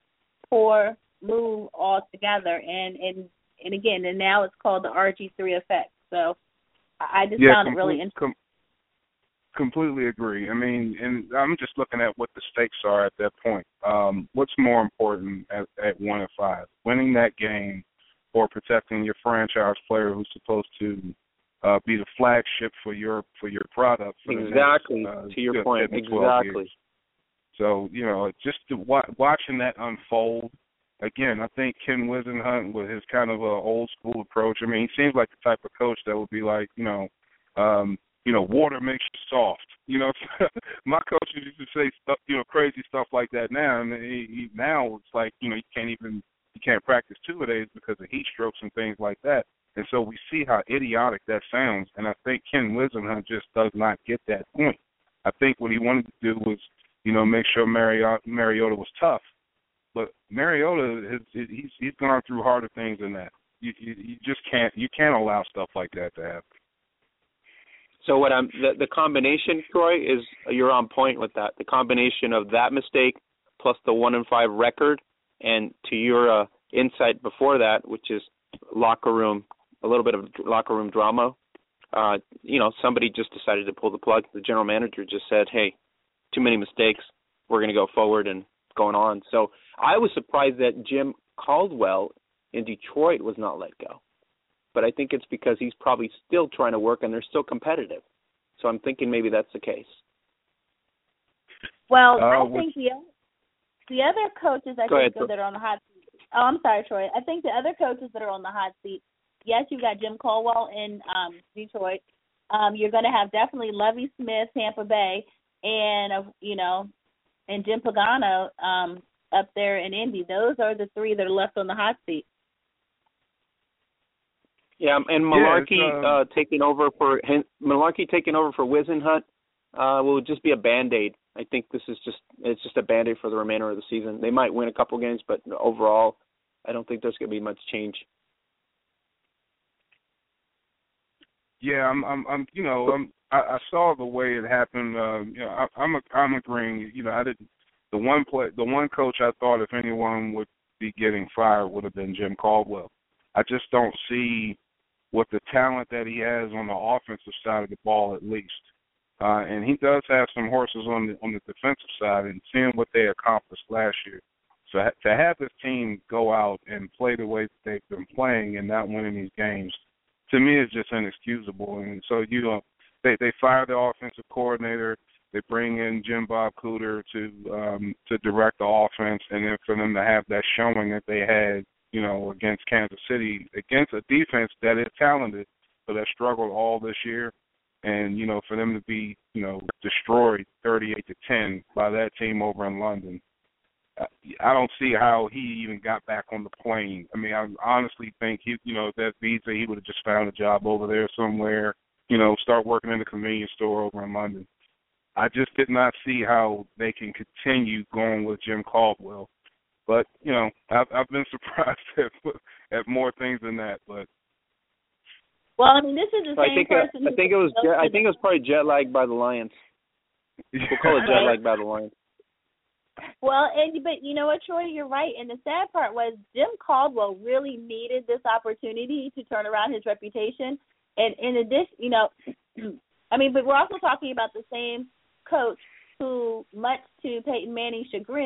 poor move altogether. And, and, and again, and now it's called the R G three effect. So I just yeah, found com- it really interesting. Com- completely agree. I mean, and I'm just looking at what the stakes are at that point. Um, what's more important at, at one and five, winning that game or protecting your franchise player who's supposed to uh, be the flagship for your for your product? For exactly. The next, uh, to your you know, point. Exactly. Years. So, you know, just to wa- watching that unfold, again, I think Ken Whisenhunt with his kind of a old school approach. I mean, he seems like the type of coach that would be like, you know, um, you know, water makes you soft. You know, my coaches used to say stuff, you know, crazy stuff like that now, and he, he, now it's like, you know, you can't even you can't practice two-a-days because of heat strokes and things like that. And so we see how idiotic that sounds, and I think Ken Whisenhunt just does not get that point. I think what he wanted to do was, you know, make sure Mariota, Mariota was tough. But Mariota, has, he's he's gone through harder things than that. You, you you just can't you can't allow stuff like that to happen. So what I'm the, the combination, Troy, is you're on point with that. The combination of that mistake plus the one and five record, and to your uh, insight before that, which is locker room, a little bit of locker room drama. Uh, you know, somebody just decided to pull the plug. The general manager just said, "Hey, too many mistakes. We're going to go forward and going on." So I was surprised that Jim Caldwell in Detroit was not let go. But I think it's because he's probably still trying to work and they're still competitive. So I'm thinking maybe that's the case. Well, uh, I think the, the other coaches I Go think ahead, that are on the hot seat. Oh, I'm sorry, Troy. I think the other coaches that are on the hot seat, yes, you've got Jim Caldwell in um, Detroit. Um, you're going to have definitely Lovie Smith, Tampa Bay, and, uh, you know, and Jim Pagano um, up there in Indy. Those are the three that are left on the hot seat. Yeah, and Malarkey yeah, um, uh, taking over for Malarkey taking over for Whisenhunt uh, will just be a Band-Aid. I think this is just it's just a Band-Aid for the remainder of the season. They might win a couple games, but overall, I don't think there's going to be much change. Yeah, I'm, I'm, I'm you know, I'm, I, I saw the way it happened. Um, you know, I, I'm, a, I'm agreeing. You know, I didn't. The one play, the one coach I thought if anyone would be getting fired would have been Jim Caldwell. I just don't see what the talent that he has on the offensive side of the ball, at least. Uh, and he does have some horses on the on the defensive side, and seeing what they accomplished last year. So to have this team go out and play the way that they've been playing and not winning these games, to me, is just inexcusable. And so you know, they they fire the offensive coordinator, they bring in Jim Bob Cooter to um, to direct the offense, and then for them to have that showing that they had, you know, against Kansas City, against a defense that is talented, but has struggled all this year. And, you know, for them to be, you know, destroyed thirty-eight to ten by that team over in London, I don't see how he even got back on the plane. I mean, I honestly think, he, you know, that visa, he would have just found a job over there somewhere, you know, start working in a convenience store over in London. I just did not see how they can continue going with Jim Caldwell. But, you know, I've, I've been surprised at, at more things than that. But well, I mean, this is the so same I think person. Uh, I think it was jet, I think it was probably jet lagged by the Lions. We'll call it jet lagged by the Lions. Well, and but you know what, Troy, you're right. And the sad part was Jim Caldwell really needed this opportunity to turn around his reputation. And in addition, you know, I mean, but we're also talking about the same coach who, much to Peyton Manning's chagrin,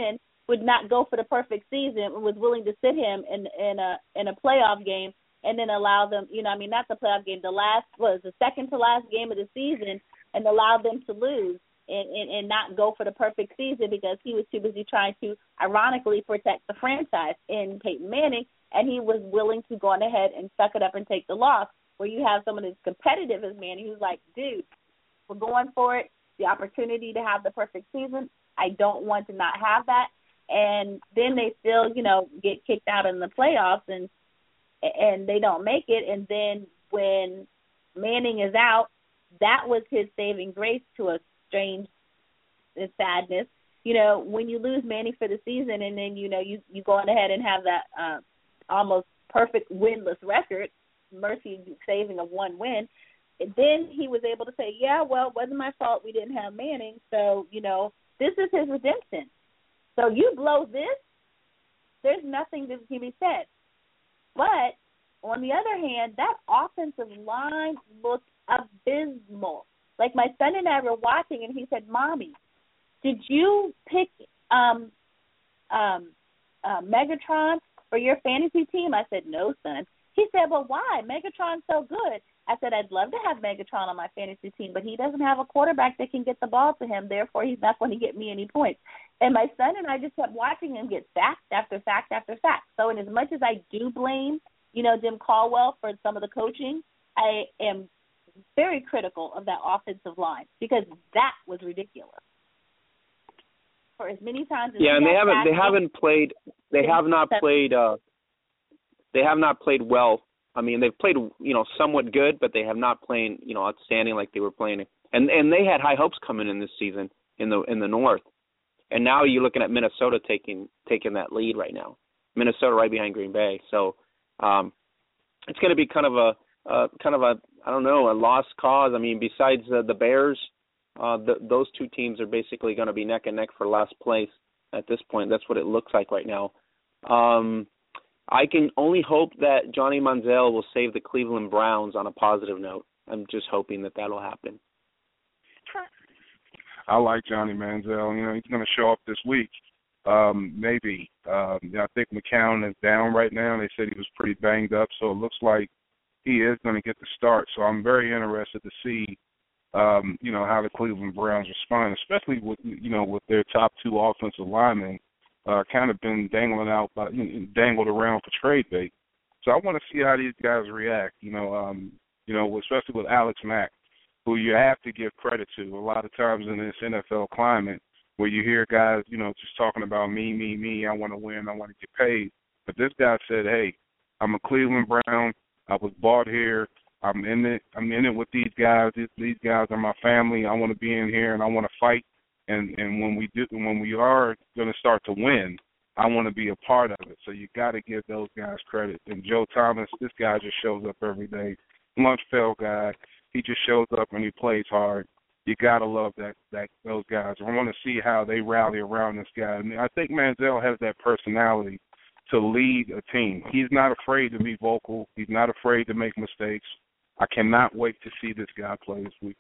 would not go for the perfect season and was willing to sit him in in a in a playoff game and then allow them, you know, I mean, not the playoff game, the last was the second to last game of the season, and allow them to lose and, and, and not go for the perfect season because he was too busy trying to, ironically, protect the franchise in Peyton Manning, and he was willing to go on ahead and suck it up and take the loss, where you have someone as competitive as Manning who's like, dude, we're going for it, the opportunity to have the perfect season. I don't want to not have that. And then they still, you know, get kicked out in the playoffs and and they don't make it. And then when Manning is out, that was his saving grace to a strange sadness. You know, when you lose Manning for the season and then, you know, you, you go on ahead and have that uh, almost perfect winless record, mercy saving of one win, then he was able to say, yeah, well, it wasn't my fault we didn't have Manning. So, you know, this is his redemption. So you blow this, there's nothing that can be said. But on the other hand, that offensive line looked abysmal. Like my son and I were watching, and he said, Mommy, did you pick um, um, uh, Megatron for your fantasy team? I said, no, son. He said, well, why? Megatron's so good. I said, I'd love to have Megatron on my fantasy team, but he doesn't have a quarterback that can get the ball to him. Therefore, he's not going to get me any points. And my son and I just kept watching him get sacked after sack after sack. So in as much as I do blame, you know, Jim Caldwell for some of the coaching, I am very critical of that offensive line because that was ridiculous. For as many times as yeah, and they haven't they haven't played they have not played uh, they have not played well. I mean, they've played, you know, somewhat good, but they have not played, you know, outstanding like they were playing. And and they had high hopes coming in this season in the in the North. And now you're looking at Minnesota taking taking that lead right now. Minnesota right behind Green Bay. So um, it's going to be kind of a uh, kind of a I don't know a lost cause. I mean, besides uh, the Bears, uh, the, those two teams are basically going to be neck and neck for last place at this point. That's what it looks like right now. Um, I can only hope that Johnny Manziel will save the Cleveland Browns on a positive note. I'm just hoping that that'll happen. I like Johnny Manziel. You know, he's going to show up this week. Um, maybe. Um, you know, I think McCown is down right now. They said he was pretty banged up, so it looks like he is going to get the start. So I'm very interested to see, um, you know, how the Cleveland Browns respond, especially with, you know, with their top two offensive linemen uh, kind of been dangling out, by, you know, dangled around for trade bait. So I want to see how these guys react. You know, um, you know, especially with Alex Mack, who you have to give credit to. A lot of times in this N F L climate where you hear guys, you know, just talking about me, me, me, I want to win, I want to get paid. But this guy said, hey, I'm a Cleveland Brown. I was bought here. I'm in it. I'm in it with these guys. These, these guys are my family. I want to be in here and I want to fight. And and when we do, when we are going to start to win, I want to be a part of it. So you got to give those guys credit. And Joe Thomas, this guy just shows up every day. Lunchfeld guy. He just shows up and he plays hard. You gotta love that that those guys. I want to see how they rally around this guy. I mean, I think Manziel has that personality to lead a team. He's not afraid to be vocal. He's not afraid to make mistakes. I cannot wait to see this guy play this week.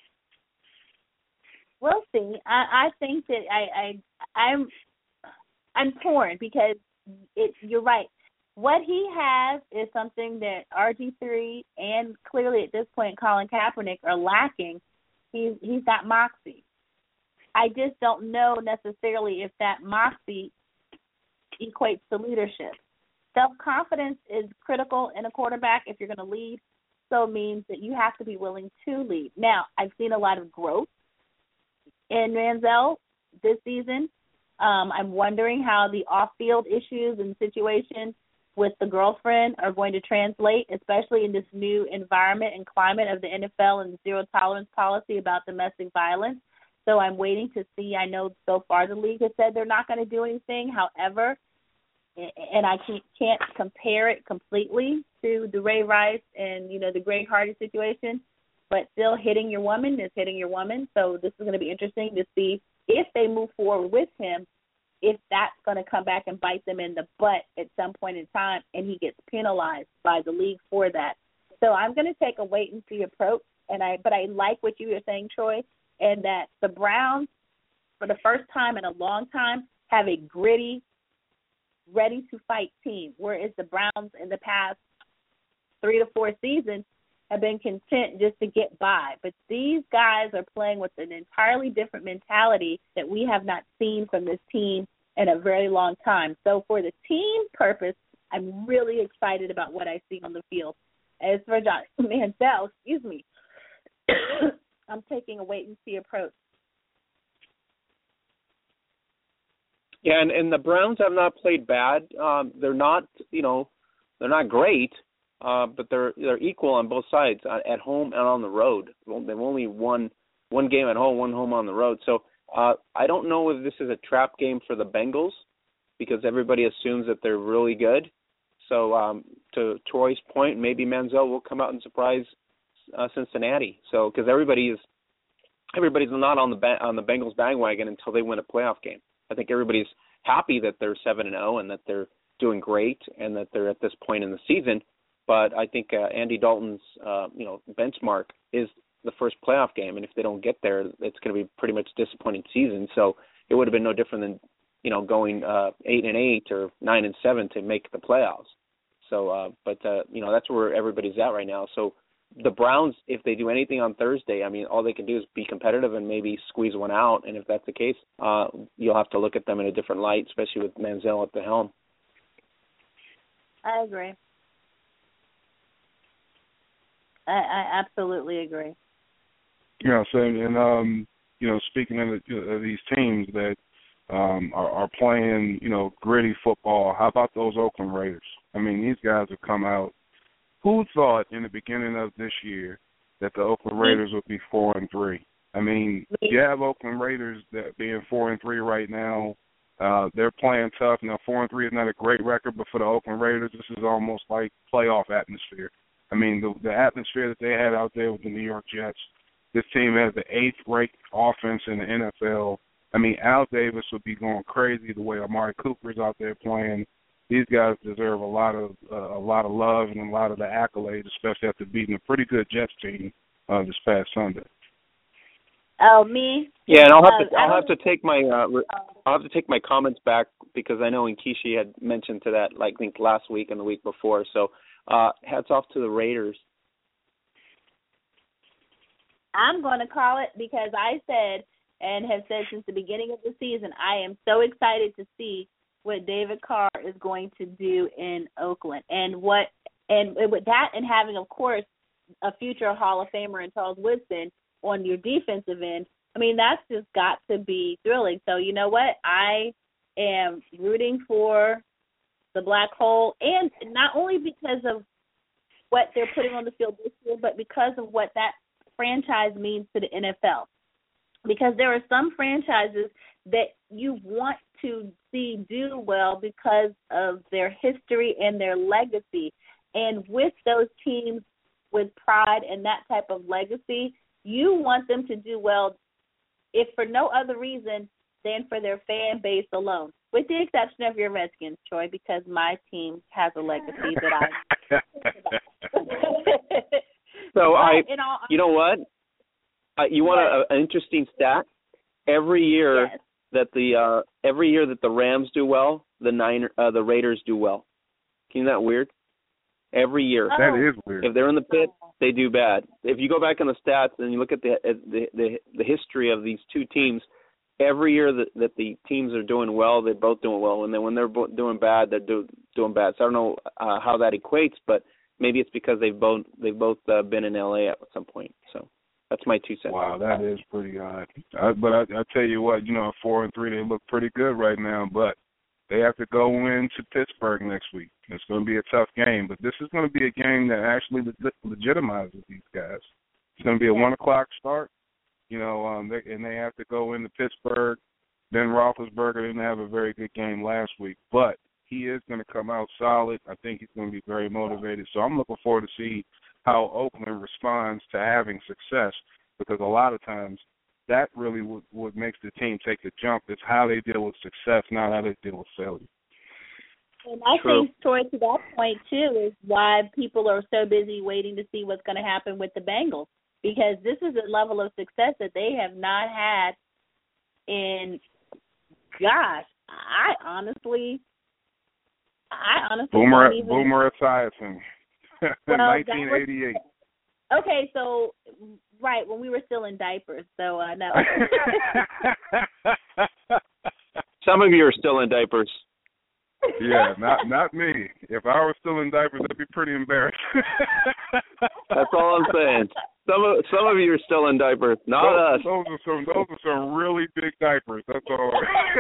We'll see. I, I think that I, I I'm I'm torn because it. You're right. What he has is something that R G three and clearly at this point Colin Kaepernick are lacking. He's he's got moxie. I just don't know necessarily if that moxie equates to leadership. Self-confidence is critical in a quarterback if you're going to lead, so it means that you have to be willing to lead. Now, I've seen a lot of growth in Manziel this season. Um, I'm wondering how the off-field issues and situations with the girlfriend are going to translate, especially in this new environment and climate of the N F L and the zero-tolerance policy about domestic violence. So I'm waiting to see. I know so far the league has said they're not going to do anything. However, and I can't, can't compare it completely to the Ray Rice and, you know, the Greg Hardy situation, but still hitting your woman is hitting your woman. So this is going to be interesting to see if they move forward with him, if that's going to come back and bite them in the butt at some point in time and he gets penalized by the league for that. So I'm going to take a wait-and-see approach, and I but I like what you were saying, Troy, and that the Browns, for the first time in a long time, have a gritty, ready-to-fight team, whereas the Browns in the past three to four seasons have been content just to get by. But these guys are playing with an entirely different mentality that we have not seen from this team in a very long time. So for the team purpose, I'm really excited about what I see on the field. As for John Manziel, excuse me, I'm taking a wait-and-see approach. Yeah, and, and the Browns have not played bad. Um, they're not, you know, they're not great, uh, but they're they're equal on both sides, at home and on the road. They've only won one game at home, one home on the road. So uh, I don't know if this is a trap game for the Bengals because everybody assumes that they're really good. So um, to Troy's point, maybe Manziel will come out and surprise uh, Cincinnati. So because everybody is everybody's not on the ba- on the Bengals bandwagon until they win a playoff game. I think everybody's happy that they're seven and zero and that they're doing great and that they're at this point in the season. But I think uh, Andy Dalton's uh, you know benchmark is the first playoff game, and if they don't get there, it's going to be pretty much a disappointing season. So it would have been no different than you know going uh, eight and eight or nine and seven to make the playoffs. So, uh, but uh, you know that's where everybody's at right now. So the Browns, if they do anything on Thursday, I mean, all they can do is be competitive and maybe squeeze one out. And if that's the case, uh, you'll have to look at them in a different light, especially with Manziel at the helm. I agree. I, I absolutely agree. Yeah, so and um, you know, speaking of, the, of these teams that um, are, are playing, you know, gritty football, how about those Oakland Raiders? I mean, these guys have come out. Who thought in the beginning of this year that the Oakland Raiders would be four and three? I mean, you have Oakland Raiders that being four and three right now. Uh, they're playing tough. Now, four and three is not a great record, but for the Oakland Raiders, this is almost like playoff atmosphere. I mean, the, the atmosphere that they had out there with the New York Jets. This team has the eighth-ranked offense in the N F L. I mean, Al Davis would be going crazy the way Amari Cooper's out there playing. These guys deserve a lot of uh, a lot of love and a lot of the accolades, especially after beating a pretty good Jets team uh, this past Sunday. Oh, me? Yeah, and I'll have to uh, I'll have to take my uh, I'll have to take my comments back because I know Nkishi had mentioned to that like I think last week and the week before. So uh, hats off to the Raiders. I'm going to call it because I said and have said since the beginning of the season, I am so excited to see what David Carr is going to do in Oakland, and what and with that, and having, of course, a future Hall of Famer in Charles Woodson on your defensive end. I mean, that's just got to be thrilling. So you know what? I am rooting for the Black Hole, and not only because of what they're putting on the field this year, but because of what that franchise means to the N F L. Because there are some franchises that you want to see do well because of their history and their legacy. And with those teams with pride and that type of legacy, you want them to do well, if for no other reason than for their fan base alone, with the exception of your Redskins, Troy, because my team has a legacy that I So I, all, you know what? Uh, you want a, an interesting stat? Every year yes. that the uh, every year that the Rams do well, the Niner, uh, the Raiders do well. Isn't that weird? Every year. Oh. That is weird. If they're in the pit, they do bad. If you go back in the stats and you look at the the the, the history of these two teams, every year that, that the teams are doing well, they're both doing well, and then when they're both doing bad, they're do, doing bad. So I don't know uh, how that equates, but maybe it's because they've both they've both uh, been in L A at some point. So that's my two cents. Wow, that is pretty odd. I, but I, I tell you what, you know, at four and three, they look pretty good right now. But they have to go into Pittsburgh next week. It's going to be a tough game, but this is going to be a game that actually leg- legitimizes these guys. It's going to be a one o'clock start, you know, um, they, and they have to go into Pittsburgh. Ben Roethlisberger didn't have a very good game last week, but he is going to come out solid. I think he's going to be very motivated. So I'm looking forward to see how Oakland responds to having success, because a lot of times that really what, what makes the team take a jump is how they deal with success, not how they deal with failure. And I True. think, Troy, to that point, too, is why people are so busy waiting to see what's going to happen with the Bengals, because this is a level of success that they have not had in, gosh, I honestly, I honestly Boomer, don't even. Boomer Esiason, well, nineteen eighty-eight. Was, okay, so right when we were still in diapers, so I uh, know. Some of you are still in diapers. Yeah, not not me. If I were still in diapers, that'd be pretty embarrassing. That's all I'm saying. Some of some of you are still in diapers, not those, us. Those are some those are some really big diapers. That's all.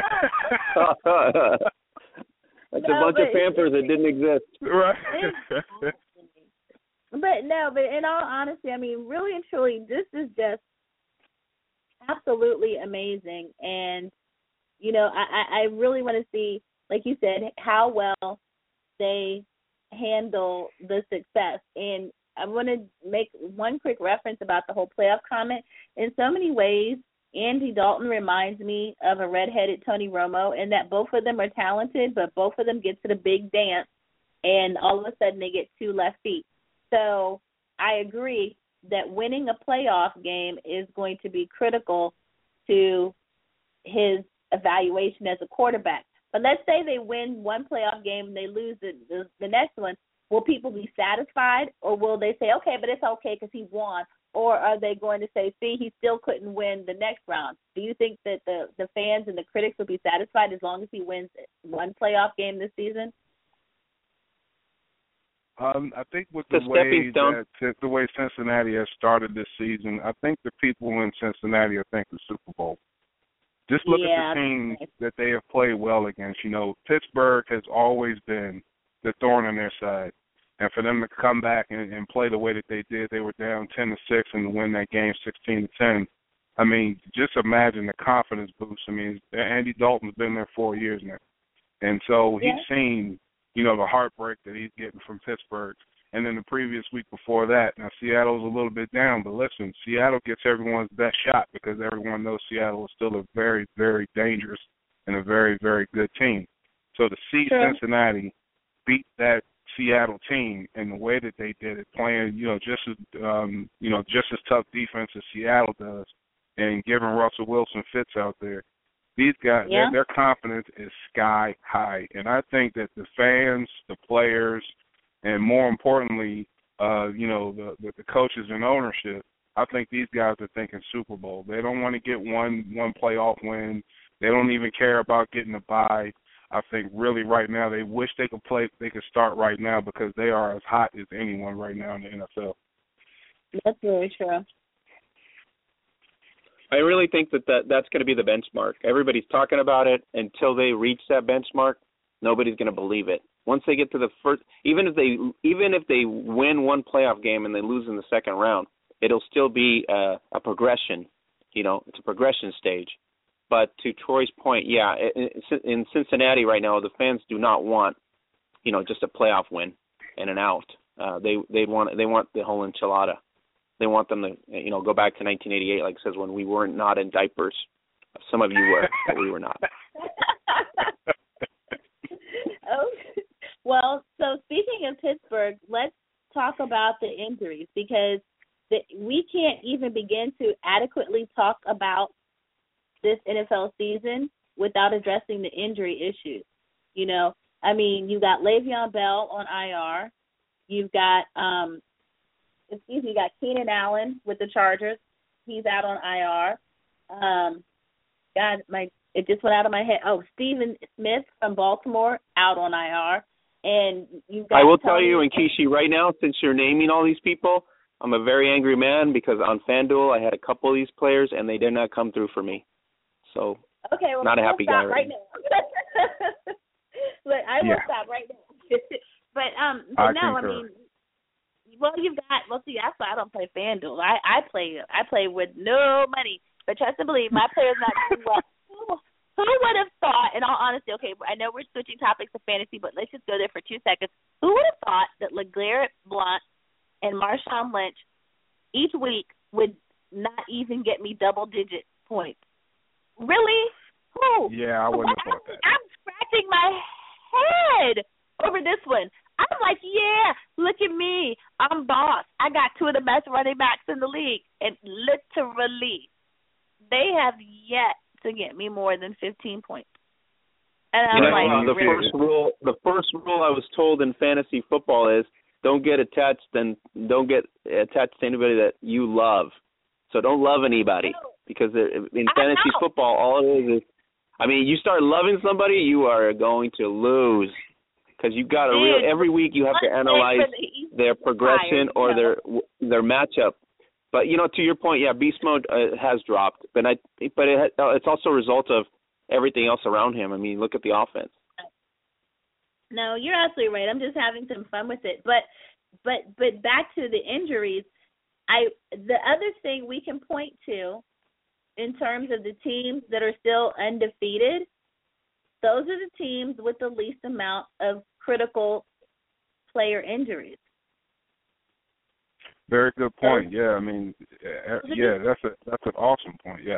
That's no, a bunch of Pampers that didn't exist. Right. But no, but in all honesty, I mean, really and truly, this is just absolutely amazing. And, you know, I, I really want to see, like you said, how well they handle the success. And I want to make one quick reference about the whole playoff comment. In so many ways, Andy Dalton reminds me of a redheaded Tony Romo in that both of them are talented, but both of them get to the big dance, and all of a sudden they get two left feet. So I agree that winning a playoff game is going to be critical to his evaluation as a quarterback. But let's say they win one playoff game and they lose the, the, the next one. Will people be satisfied, or will they say, okay, but it's okay because he won? Or are they going to say, see, he still couldn't win the next round? Do you think that the, the fans and the critics will be satisfied as long as he wins one playoff game this season? Um, I think with the, the way stone. that the way Cincinnati has started this season, I think the people in Cincinnati are thinking Super Bowl. Just look yeah, at the teams that they have played well against. You know, Pittsburgh has always been the thorn in their side. And for them to come back and, and play the way that they did, they were down ten to six and to win that game sixteen to ten. I mean, just imagine the confidence boost. I mean, Andy Dalton's been there four years now. And so yeah. he's seen, you know, the heartbreak that he's getting from Pittsburgh. And then the previous week before that, now Seattle's a little bit down, but listen, Seattle gets everyone's best shot because everyone knows Seattle is still a very, very dangerous and a very, very good team. So to see sure. Cincinnati beat that Seattle team and the way that they did it, playing, you know, just as um, you know, just as tough defense as Seattle does, and giving Russell Wilson fits out there. These guys, yeah. their, their confidence is sky high, and I think that the fans, the players, and more importantly, uh, you know, the, the the coaches and ownership, I think these guys are thinking Super Bowl. They don't want to get one one playoff win. They don't even care about getting a bye. I think really right now they wish they could play, they could start right now because they are as hot as anyone right now in the N F L. That's very true. I really think that, that that's going to be the benchmark. Everybody's talking about it. Until they reach that benchmark, nobody's going to believe it. Once they get to the first, even if they even if they win one playoff game and they lose in the second round, it'll still be a, a progression. You know, it's a progression stage. But to Troy's point, yeah, in Cincinnati right now, the fans do not want, you know, just a playoff win and an out. Uh, they they want they want the whole enchilada. They want them to, you know, go back to nineteen eighty-eight, like it says, when we were not in diapers. Some of you were, but we were not. Okay. Well, so speaking of Pittsburgh, let's talk about the injuries because the, we can't even begin to adequately talk about this N F L season without addressing the injury issues. You know, I mean, you got Le'Veon Bell on I R. You've got, um, excuse me, you got Keenan Allen with the Chargers. He's out on I R. Um, God, my it just went out of my head. Oh, Stephen Smith from Baltimore out on I R. And you've got. I will Tony- tell you, and Kishi, right now, since you're naming all these people, I'm a very angry man because on FanDuel I had a couple of these players and they did not come through for me. So, okay, well, not a we'll happy stop guy right now. now. But I will Yeah. stop right now. but um, but I no, concur. I mean, well, you've got. Well, see, that's why I don't play FanDuel. I I play I play with no money. But trust and believe, my player's not doing well. Who, who would have thought? In all honesty, okay, I know we're switching topics to fantasy, but let's just go there for two seconds. Who would have thought that LeGarrette Blount and Marshawn Lynch each week would not even get me double-digit points? Really? Who? Yeah, I wouldn't have thought that. I'm scratching my head over this one. I'm like, yeah, look at me. I'm boss. I got two of the best running backs in the league. And literally, they have yet to get me more than fifteen points. And I'm You know, like, the really? first rule, the first rule I was told in fantasy football is don't get attached and don't get attached to anybody that you love. So don't love anybody because in fantasy football, all it is is, I mean, you start loving somebody, you are going to lose because you've got to real every week you have to analyze their progression or their their matchup. But you know, to your point, yeah, beast mode uh, has dropped, but I but it, it's also a result of everything else around him. I mean, look at the offense. No, you're absolutely right. I'm just having some fun with it. But but but back to the injuries, I the other thing we can point to in terms of the teams that are still undefeated, those are the teams with the least amount of critical player injuries. Very good point. Yeah, I mean, yeah, that's a that's an awesome point. Yeah.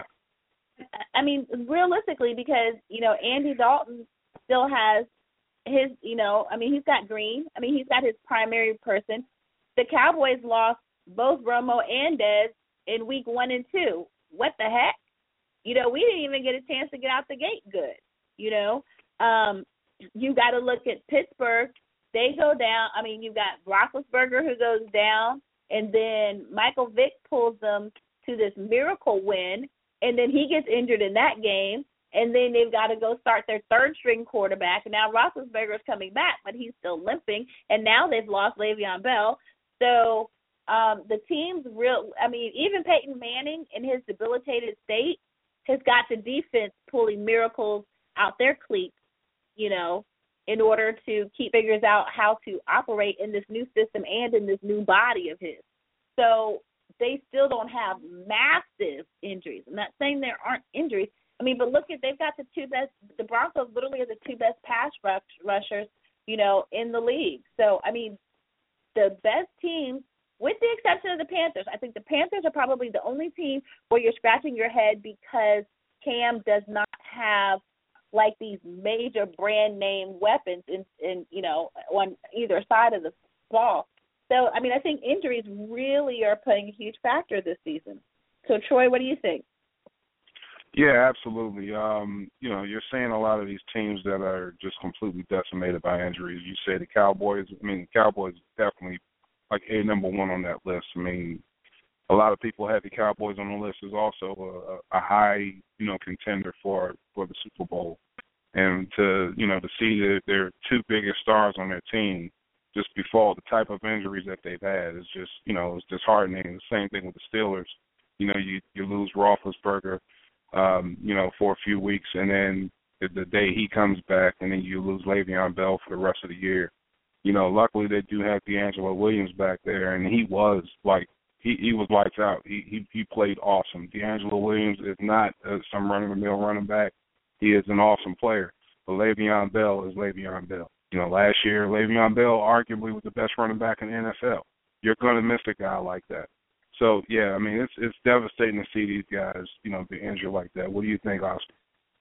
I mean, realistically, because you know Andy Dalton still has his, you know, I mean, he's got Green. I mean, he's got his primary person. The Cowboys lost both Romo and Dez in week one and two. What the heck? You know, we didn't even get a chance to get out the gate good. You know, um, you got to look at Pittsburgh. They go down. I mean, you've got Roethlisberger who goes down, and then Michael Vick pulls them to this miracle win, and then he gets injured in that game. And then they've got to go start their third-string quarterback. And now Roethlisberger's coming back, but he's still limping. And now they've lost Le'Veon Bell. So um, the team's real – I mean, even Peyton Manning in his debilitated state has got the defense pulling miracles out their cleats, you know, in order to keep figures out how to operate in this new system and in this new body of his. So they still don't have massive injuries. I'm not saying there aren't injuries. I mean, but look at, they've got the two best, the Broncos literally are the two best pass rush, rushers, you know, in the league. So, I mean, the best teams, with the exception of the Panthers, I think the Panthers are probably the only team where you're scratching your head because Cam does not have, like, these major brand name weapons in, in, you know, on either side of the ball. So, I mean, I think injuries really are playing a huge factor this season. So, Troy, what do you think? Yeah, absolutely. Um, you know, you're seeing a lot of these teams that are just completely decimated by injuries. You say the Cowboys. I mean, the Cowboys definitely like a number one on that list. I mean, a lot of people have the Cowboys on the list as also a, a high, you know, contender for for the Super Bowl. And to, you know, to see that their two biggest stars on their team just befall the type of injuries that they've had is just, you know, it's disheartening. The same thing with the Steelers. You know, you, you lose Roethlisberger, um, you know, for a few weeks, and then the, the day he comes back, and then you lose Le'Veon Bell for the rest of the year. You know, luckily they do have D'Angelo Williams back there, and he was like, he, he was lights out. He, he he played awesome. D'Angelo Williams is not uh, some run-of-the-mill running back. He is an awesome player. But Le'Veon Bell is Le'Veon Bell. You know, last year, Le'Veon Bell arguably was the best running back in the N F L. You're going to miss a guy like that. So, yeah, I mean, it's it's devastating to see these guys, you know, be injured like that. What do you think, Oscar?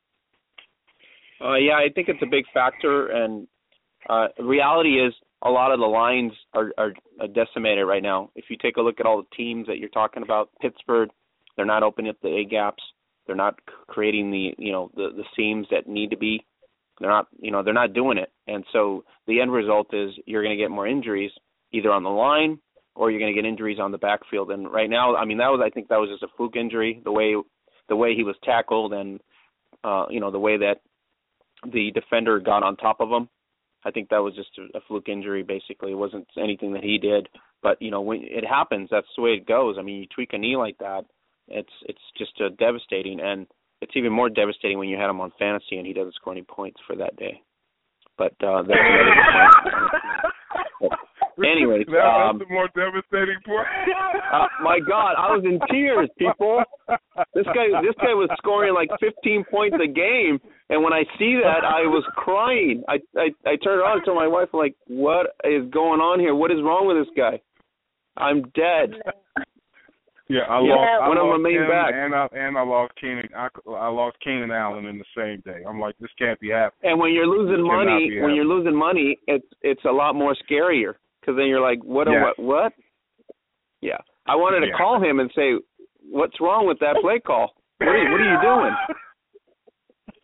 Uh, yeah, I think it's a big factor, and uh, reality is a lot of the lines are, are decimated right now. If you take a look at all the teams that you're talking about, Pittsburgh, they're not opening up the A gaps. They're not creating the, you know, the, the seams that need to be. They're not, you know, they're not doing it. And so the end result is you're going to get more injuries either on the line or you're going to get injuries on the backfield. And right now, I mean, that was, I think that was just a fluke injury, the way the way he was tackled and, uh, you know, the way that the defender got on top of him. I think that was just a, a fluke injury, basically. It wasn't anything that he did. But, you know, when it happens, that's the way it goes. I mean, you tweak a knee like that, it's it's just uh, devastating. And it's even more devastating when you had him on fantasy and he doesn't score any points for that day. But uh, that's another point. Anyways, that um, was the more devastating part. uh, my God, I was in tears, people. This guy, this guy was scoring like fifteen points a game, and when I see that, I was crying. I, I, I turned around to my wife, like, "What is going on here? What is wrong with this guy? I'm dead." Yeah, I yeah, lost. one I of lost my main him back, and I and I lost Keenan. I, I lost Keenan Allen in the same day. I'm like, this can't be happening. And when you're losing this money, when you're losing money, it's it's a lot more scarier. Because then you're like, what, yes. what, what? Yeah. I wanted to yeah. call him and say, what's wrong with that play call? What are you, what are you doing?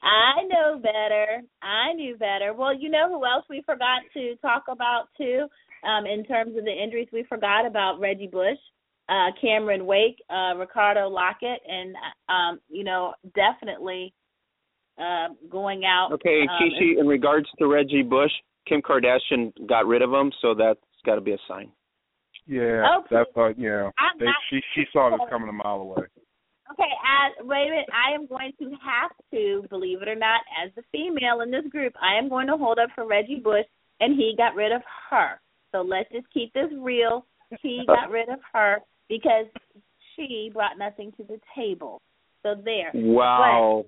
I know better. I knew better. Well, you know who else we forgot to talk about, too, um, in terms of the injuries? We forgot about Reggie Bush, uh, Cameron Wake, uh, Ricardo Lockett, and, um, you know, definitely uh, going out. Okay, um, Kishi, in regards to Reggie Bush, Kim Kardashian got rid of him, so that's got to be a sign. Yeah, Oh, that's uh, yeah. I'm They, not- she she saw this coming a mile away. Okay, as, wait a minute. I am going to have to, believe it or not, as the female in this group, I am going to hold up for Reggie Bush, and he got rid of her. So let's just keep this real. He got rid of her because she brought nothing to the table. So there. Wow.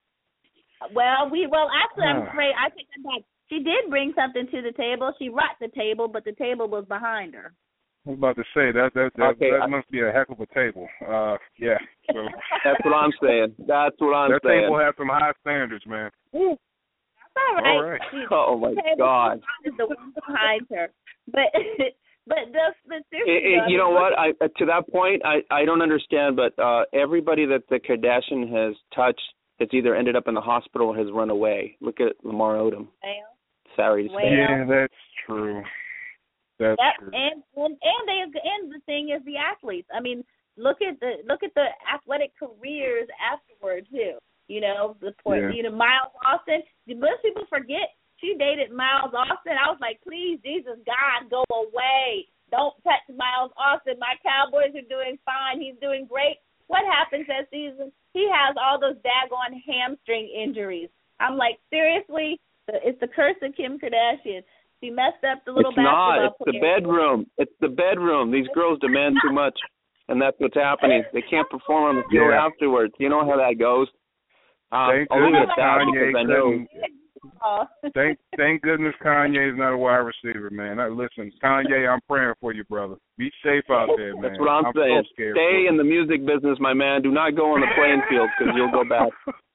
But, well, we well actually, I'm afraid I take that back. She did bring something to the table. She rocked the table, but the table was behind her. I was about to say that that that, Okay, that I- must be a heck of a table. Uh, yeah. So That's what I'm saying. That's what I'm that saying. table has some high standards, man. That's all right. All right. She- Oh, my the table God. is the one behind her. But but the, the seriously, It, it, though, I you mean, know look what? I uh, to that point, I I don't understand, but uh, everybody that the Kardashian has touched has either ended up in the hospital or has run away. Look at Lamar Odom. Well, Sorry to say. Well, Yeah, that's true. That's That, true. and and and they and the thing is the athletes. I mean, look at the look at the athletic careers afterward too. You know the point. Yeah. You know Miles Austin. Most people forget she dated Miles Austin. I was like, please, Jesus, God, go away. Don't touch Miles Austin. My Cowboys are doing fine. He's doing great. What happens that season? He has all those daggone hamstring injuries. I'm like, seriously, it's the curse of Kim Kardashian. She messed up the little It's not. basketball It's the player. bedroom. It's the bedroom. These girls demand too much, and that's what's happening. They can't perform on the field Yeah. afterwards. You know how that goes. Um, Thank I'll leave it goodness at that Kanye because I know. couldn't. Oh. Thank thank goodness Kanye is not a wide receiver, man. Now, listen, Kanye, I'm praying for you, brother. Be safe out there, man. That's what I'm, I'm saying. So scared Stay for in you. the music business, my man. Do not go on the playing field because you'll go bad.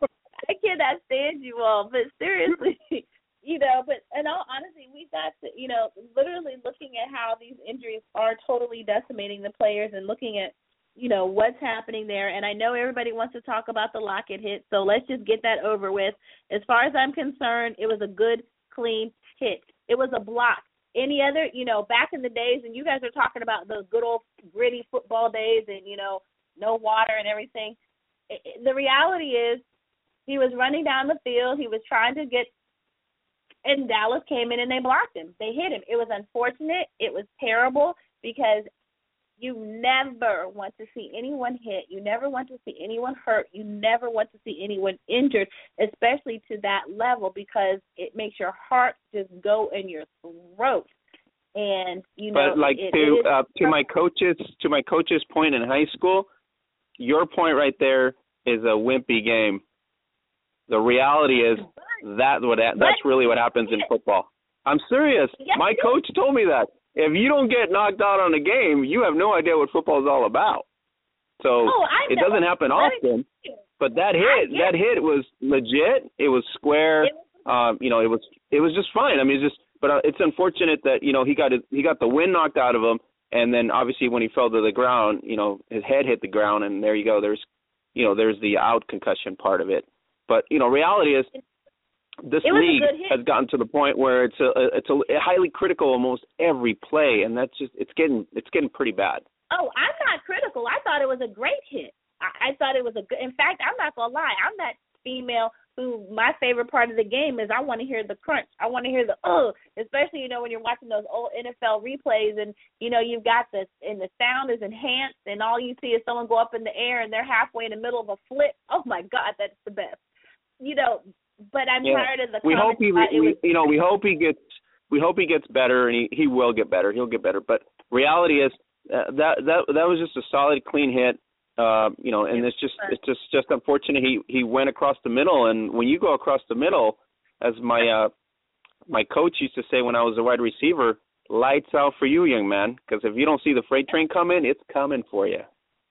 I cannot stand you all, but seriously, you know, but in all honesty, we got to, you know, literally looking at how these injuries are totally decimating the players and looking at, you know, what's happening there. And I know everybody wants to talk about the Lockett hit, so let's just get that over with. As far as I'm concerned, it was a good, clean hit. It was a block. Any other, you know, back in the days, and you guys are talking about those good old gritty football days and, you know, no water and everything. It, it, the reality is he was running down the field. He was trying to get, and Dallas came in and they blocked him. They hit him. It was unfortunate. It was terrible because you never want to see anyone hit. You never want to see anyone hurt. You never want to see anyone injured, especially to that level, because it makes your heart just go in your throat. And you know, But like it, to it is, uh, to my coaches to my coach's point in high school, your point right there is a wimpy game. The reality is that what that's really what happens in football. I'm serious. My coach told me that. If you don't get knocked out on a game, you have no idea what football is all about. So oh, I it know. doesn't happen often. But that hit, that hit was legit. It was square. It was, um, you know, it was it was just fine. I mean, it's just, but uh, it's unfortunate that you know he got his, he got the wind knocked out of him, and then obviously when he fell to the ground, you know, his head hit the ground, and there you go. There's, you know, there's the out concussion part of it. But you know, reality is, this It was a league good hit. has gotten to the point where it's a it's a highly critical almost every play, and that's just it's getting it's getting pretty bad. oh, I'm not critical. I thought it was a great hit. I, I thought it was a good. In fact, I'm not gonna lie. I'm that female who my favorite part of the game is I want to hear the crunch. I want to hear the oh, especially you know when you're watching those old N F L replays and you know you've got this and the sound is enhanced and all you see is someone go up in the air and they're halfway in the middle of a flip. Oh my God, that's the best. You know. But I'm Yeah. tired of the. We hope he, comments about it we, was- you know, we hope he gets, we hope he gets better, and he, he will get better. He'll get better. But reality is uh, that that that was just a solid, clean hit. Uh, you know, and it's just it's just just unfortunate he he went across the middle, and when you go across the middle, as my uh my coach used to say when I was a wide receiver, lights out for you, young man, because if you don't see the freight train coming, it's coming for you.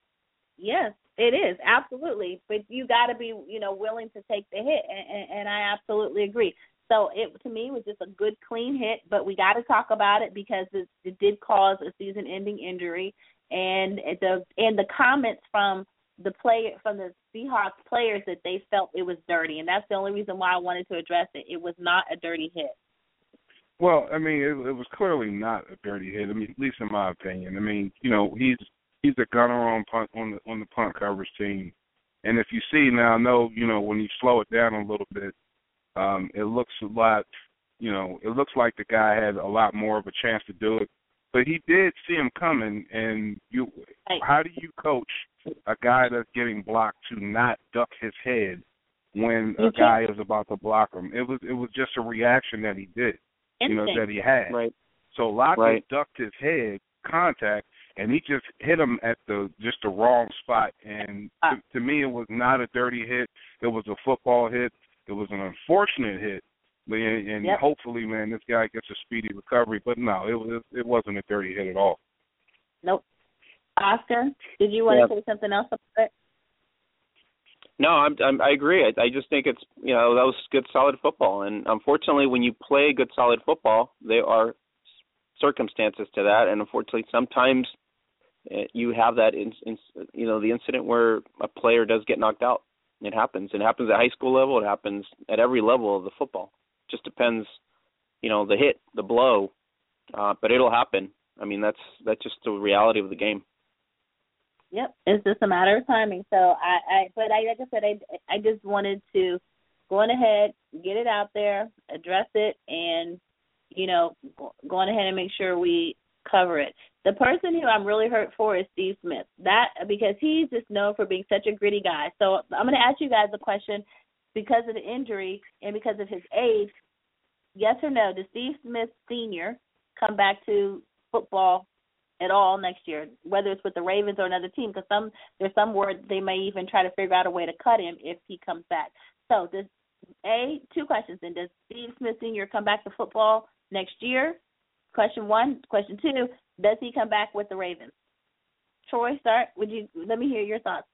Yes, it is, absolutely. But you got to be, you know, willing to take the hit, and, and, and I absolutely agree. So it, to me, was just a good, clean hit, but we got to talk about it because it, it did cause a season-ending injury, and the and the comments from the play from the Seahawks players that they felt it was dirty, and that's the only reason why I wanted to address it. It was not a dirty hit. Well, I mean, it, it was clearly not a dirty hit. I mean, at least in my opinion. I mean, you know, he's he's a gunner on punt on the on the punt coverage team, and if you see now, I know, you know, when you slow it down a little bit, um, it looks a lot, you know, it looks like the guy had a lot more of a chance to do it, but he did see him coming. And you, right. How do you coach a guy that's getting blocked to not duck his head when You a guy can't. is about to block him? It was it was just a reaction that he did. You know, Instinct. that he had. Right. So Lockett Right. ducked his head, contact, and he just hit him at the just the wrong spot. And Ah. to, to me, it was not a dirty hit. It was a football hit. It was an unfortunate hit. But, and and Yep. hopefully, man, this guy gets a speedy recovery. But no, it was it wasn't a dirty hit at all. Nope. Oscar, did you want Yeah. to say something else about it? No, I'm, I'm, I agree. I, I just think it's, you know, that was good, solid football. And unfortunately, when you play good, solid football, there are circumstances to that. And unfortunately, sometimes uh, you have that, in, in, you know, the incident where a player does get knocked out. It happens. It happens at high school level. It happens at every level of the football. It just depends, you know, the hit, the blow. Uh, but it'll happen. I mean, that's that's just the reality of the game. Yep, it's just a matter of timing. So I, I but I, like I said, I, I just wanted to go on ahead, get it out there, address it, and you know, go, go on ahead and make sure we cover it. The person who I'm really hurt for is Steve Smith. That because he's just known for being such a gritty guy. So I'm going to ask you guys a question because of the injury and because of his age. Yes or no? Does Steve Smith Senior come back to football at all next year, whether it's with the Ravens or another team? Because some there's some word they may even try to figure out a way to cut him if he comes back. So does A, two questions then. Does Steve Smith Senior come back to football next year? Question one. Question two, does he come back with the Ravens? Troy, start. Would you let me hear your thoughts?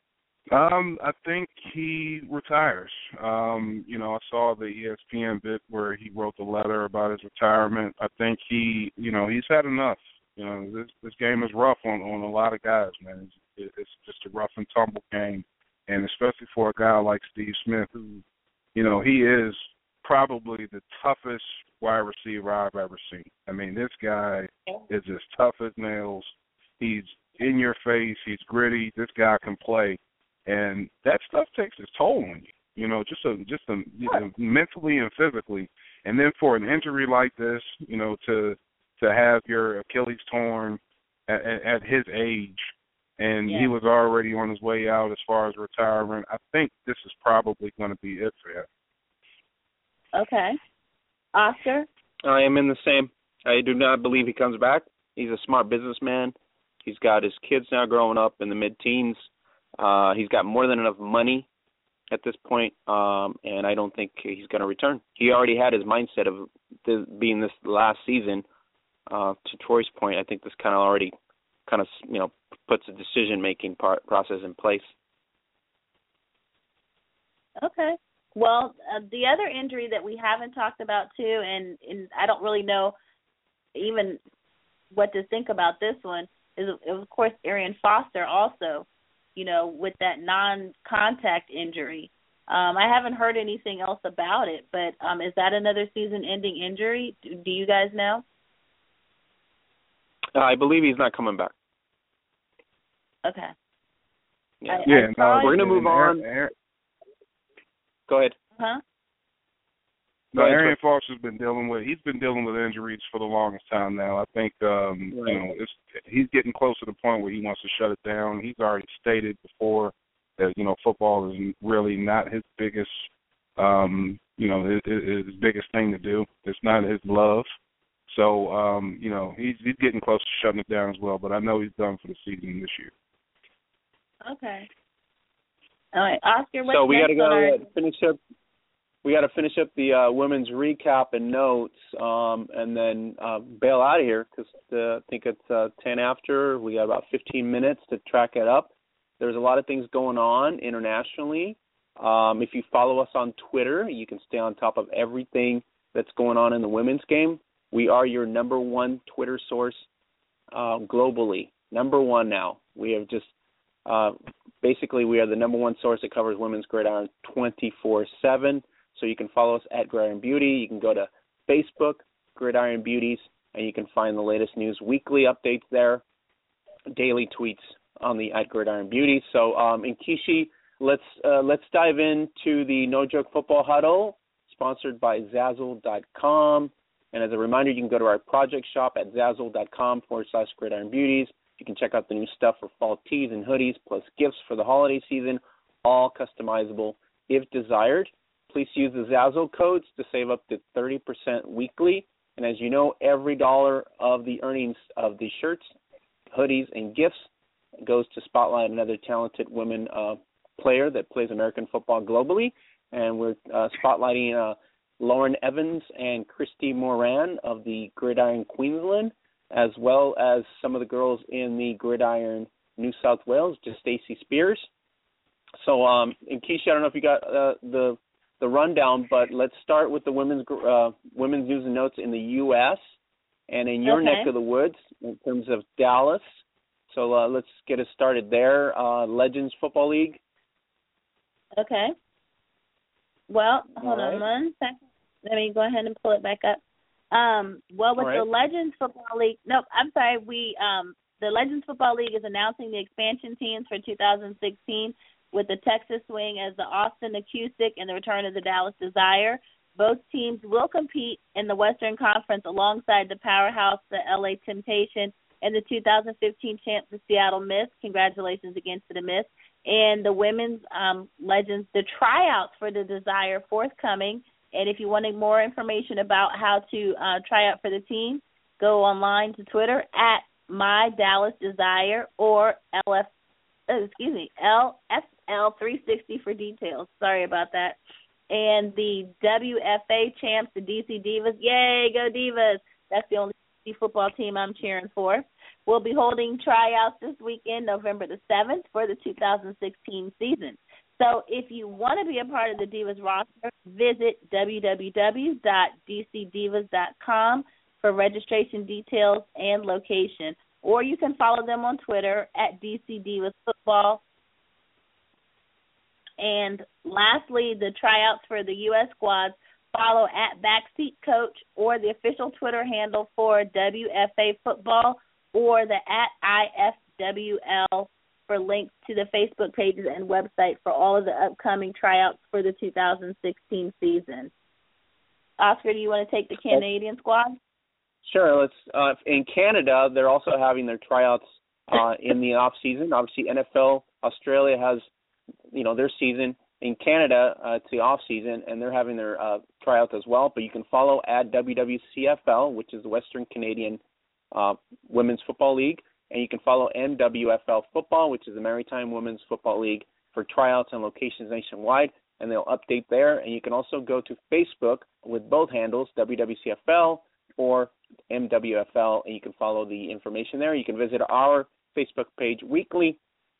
Um, I think he retires. Um, you know, I saw the E S P N bit where he wrote the letter about his retirement. I think he, you know, he's had enough. You know, this this game is rough on, on a lot of guys, man. It's, it's just a rough and tumble game, and especially for a guy like Steve Smith, who, you know, he is probably the toughest wide receiver I've ever seen. I mean, this guy is as tough as nails. He's in your face. He's gritty. This guy can play, and that stuff takes its toll on you. You know, just a, just a, you know, mentally and physically. And then for an injury like this, you know, to to have your Achilles torn at, at his age, and Yeah. he was already on his way out as far as retirement, I think this is probably going to be it for him. Okay. Oscar? I am in the same. I do not believe he comes back. He's a smart businessman. He's got his kids now growing up in the mid-teens. Uh, he's got more than enough money at this point, um, and I don't think he's going to return. He already had his mindset of this being this last season. Uh, to Troy's point, I think this kind of already kind of, you know, puts a decision-making part, process in place. Okay. Well, uh, the other injury that we haven't talked about, too, and, and I don't really know even what to think about this one, is, of course, Arian Foster also, you know, with that non-contact injury. Um, I haven't heard anything else about it, but um, is that another season-ending injury? Do, do you guys know? Uh, I believe he's not coming back. Okay. Yeah, I, Yeah, I no, saw we're it- going to move on. Aaron, Aaron, Go ahead. Huh? No, Go ahead, Arian Foster's been dealing with he's been dealing with injuries for the longest time now. I think um, Right. you know it's, he's getting close to the point where he wants to shut it down. He's already stated before that you know football is really not his biggest um, you know his, his biggest thing to do. It's not his love. So um, you know he's he's getting close to shutting it down as well. But I know he's done for the season this year. Okay. All right, Oscar, what's So we got to next on go our- uh, finish up. We got to finish up the uh, women's recap and notes, um, and then uh, bail out of here because uh, I think it's uh, ten after. We got about fifteen minutes to track it up. There's a lot of things going on internationally. Um, if you follow us on Twitter, you can stay on top of everything that's going on in the women's game. We are your number one Twitter source uh, globally. Number one now. We have just uh, Basically, we are the number one source that covers women's gridiron twenty-four seven. So you can follow us at Gridiron Beauty. You can go to Facebook, Gridiron Beauties, and you can find the latest news, weekly updates there, daily tweets on the at Gridiron Beauty. So, um, Nkishi, let's uh, let's dive into the No Joke Football Huddle, sponsored by Zazzle dot com. And as a reminder, you can go to our project shop at Zazzle dot com forward slash Gridiron Beauties. You can check out the new stuff for fall tees and hoodies, plus gifts for the holiday season, all customizable if desired. Please use the Zazzle codes to save up to thirty percent weekly. And as you know, every dollar of the earnings of the shirts, hoodies, and gifts goes to spotlight another talented women uh, player that plays American football globally. And we're uh, spotlighting uh, Lauren Evans and Christy Moran of the Gridiron Queensland, as well as some of the girls in the Gridiron New South Wales, just Stacey Spears. So, um, and Keisha, I don't know if you got uh, the the rundown, but let's start with the women's uh, women's news and notes in the U S and in your okay. neck of the woods in terms of Dallas. So uh, let's get us started there. Uh, Legends Football League. Okay. Well, hold All on right. one second. Let me go ahead and pull it back up. Um, well, with All right. the Legends Football League, nope, I'm sorry. We um, the Legends Football League is announcing the expansion teams for two thousand sixteen with the Texas Swing as the Austin Acoustic and the return of the Dallas Desire. Both teams will compete in the Western Conference alongside the powerhouse, the L A Temptation, and the two thousand fifteen champ, the Seattle Mist. Congratulations again to the Mist. And the women's um, Legends, the tryouts for the Desire forthcoming. And if you wanted more information about how to uh, try out for the team, go online to Twitter at My Dallas Desire or L F, uh, excuse me, L F L three sixty for details. Sorry about that. And the W F A champs, the D C Divas, yay, go Divas! That's the only D C football team I'm cheering for. We'll be holding tryouts this weekend, November the seventh, for the two thousand sixteen season. So if you want to be a part of the Divas roster, visit w w w dot d c divas dot com for registration details and location. Or you can follow them on Twitter at D C Divas Football. And lastly, the tryouts for the U S squads, follow at Backseat Coach or the official Twitter handle for W F A Football or the at I F W L for links to the Facebook pages and website for all of the upcoming tryouts for the two thousand sixteen season. Oscar, do you want to take the Canadian squad? Sure. Let's. Uh, in Canada, they're also having their tryouts uh, in the off season. Obviously, N F L Australia has, you know, their season. In Canada, uh, it's the off season, and they're having their uh, tryouts as well. But you can follow at W W C F L, which is the Western Canadian uh, Women's Football League, and you can follow M W F L Football, which is the Maritime Women's Football League, for tryouts and locations nationwide, and they'll update there. And you can also go to Facebook with both handles, W W C F L or M W F L, and you can follow the information there. You can visit our Facebook page weekly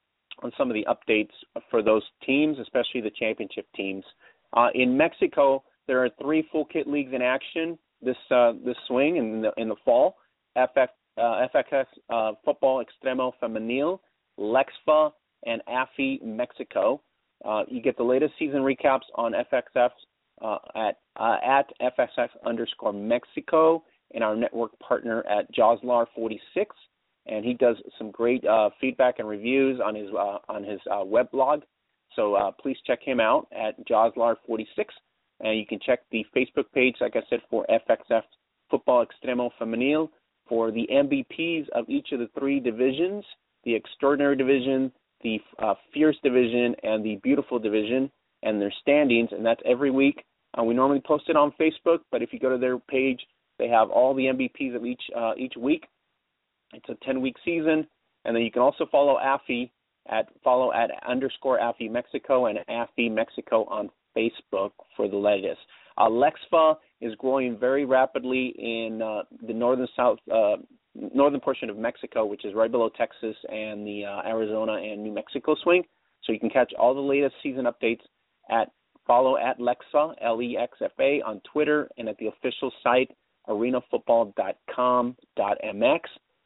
on some of the updates for those teams, especially the championship teams. Uh, in Mexico, there are three full kit leagues in action this uh, this swing in the in the fall. F F, uh, F X S uh, Football Extremo Femenil, Lexfa, and A F I Mexico. Uh, you get the latest season recaps on F X F uh, at uh, at F X F underscore Mexico and our network partner at Joslar forty-six. And he does some great uh, feedback and reviews on his uh, on his uh, web blog. So uh, please check him out at Joslar forty-six. And you can check the Facebook page, like I said, for F X F Football Extremo Femenil, for the M V Ps of each of the three divisions, the Extraordinary Division, the uh, Fierce Division, and the Beautiful Division, and their standings. And that's every week. Uh, we normally post it on Facebook, but if you go to their page, they have all the M V Ps of each uh, each week. It's a ten-week season, and then you can also follow A F I at follow at underscore A F I Mexico and A F I Mexico on Facebook for the latest. Uh, Lexfa is growing very rapidly in uh, the northern south uh, northern portion of Mexico, which is right below Texas and the uh, Arizona and New Mexico swing. So you can catch all the latest season updates at follow at Lexfa L E X F A on Twitter and at the official site arena football dot com dot m x.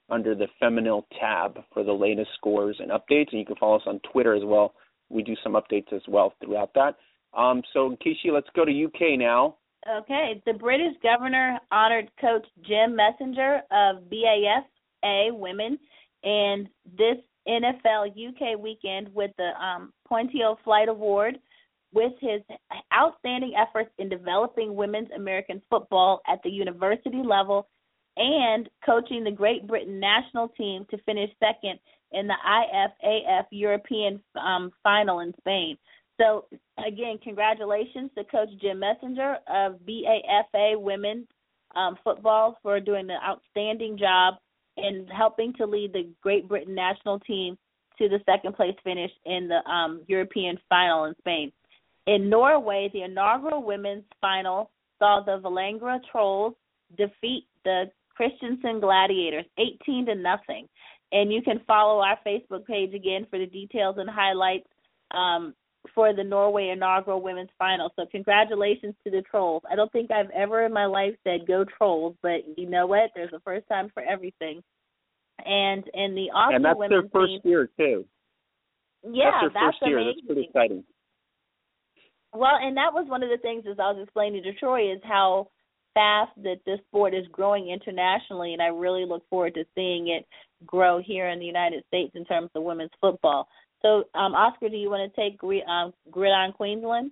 under the Feminine tab for the latest scores and updates. And you can follow us on Twitter as well. We do some updates as well throughout that. Um, so, Kishi, let's go to U K now. Okay. The British governor honored coach Jim Messenger of B A F A Women and this N F L U K weekend with the um, Pointier Flight Award with his outstanding efforts in developing women's American football at the university level and coaching the Great Britain national team to finish second in the I F A F European um, final in Spain. So, again, congratulations to Coach Jim Messenger of B A F A Women's um, Football for doing an outstanding job in helping to lead the Great Britain national team to the second place finish in the um, European final in Spain. In Norway, the inaugural women's final saw the Valangra Trolls defeat the Kristiansand Gladiators eighteen to nothing. And you can follow our Facebook page again for the details and highlights um, for the Norway inaugural women's final. So congratulations to the Trolls. I don't think I've ever in my life said go Trolls, but you know what? There's a first time for everything. And in the Aussie and that's women's their first team, year too. Yeah, that's their that's first year. amazing. That's pretty exciting. Well, and that was one of the things as I was explaining to Troy is how fast that this sport is growing internationally, and I really look forward to seeing it grow here in the United States in terms of women's football. So, um, Oscar, do you want to take um, Gridiron Queensland?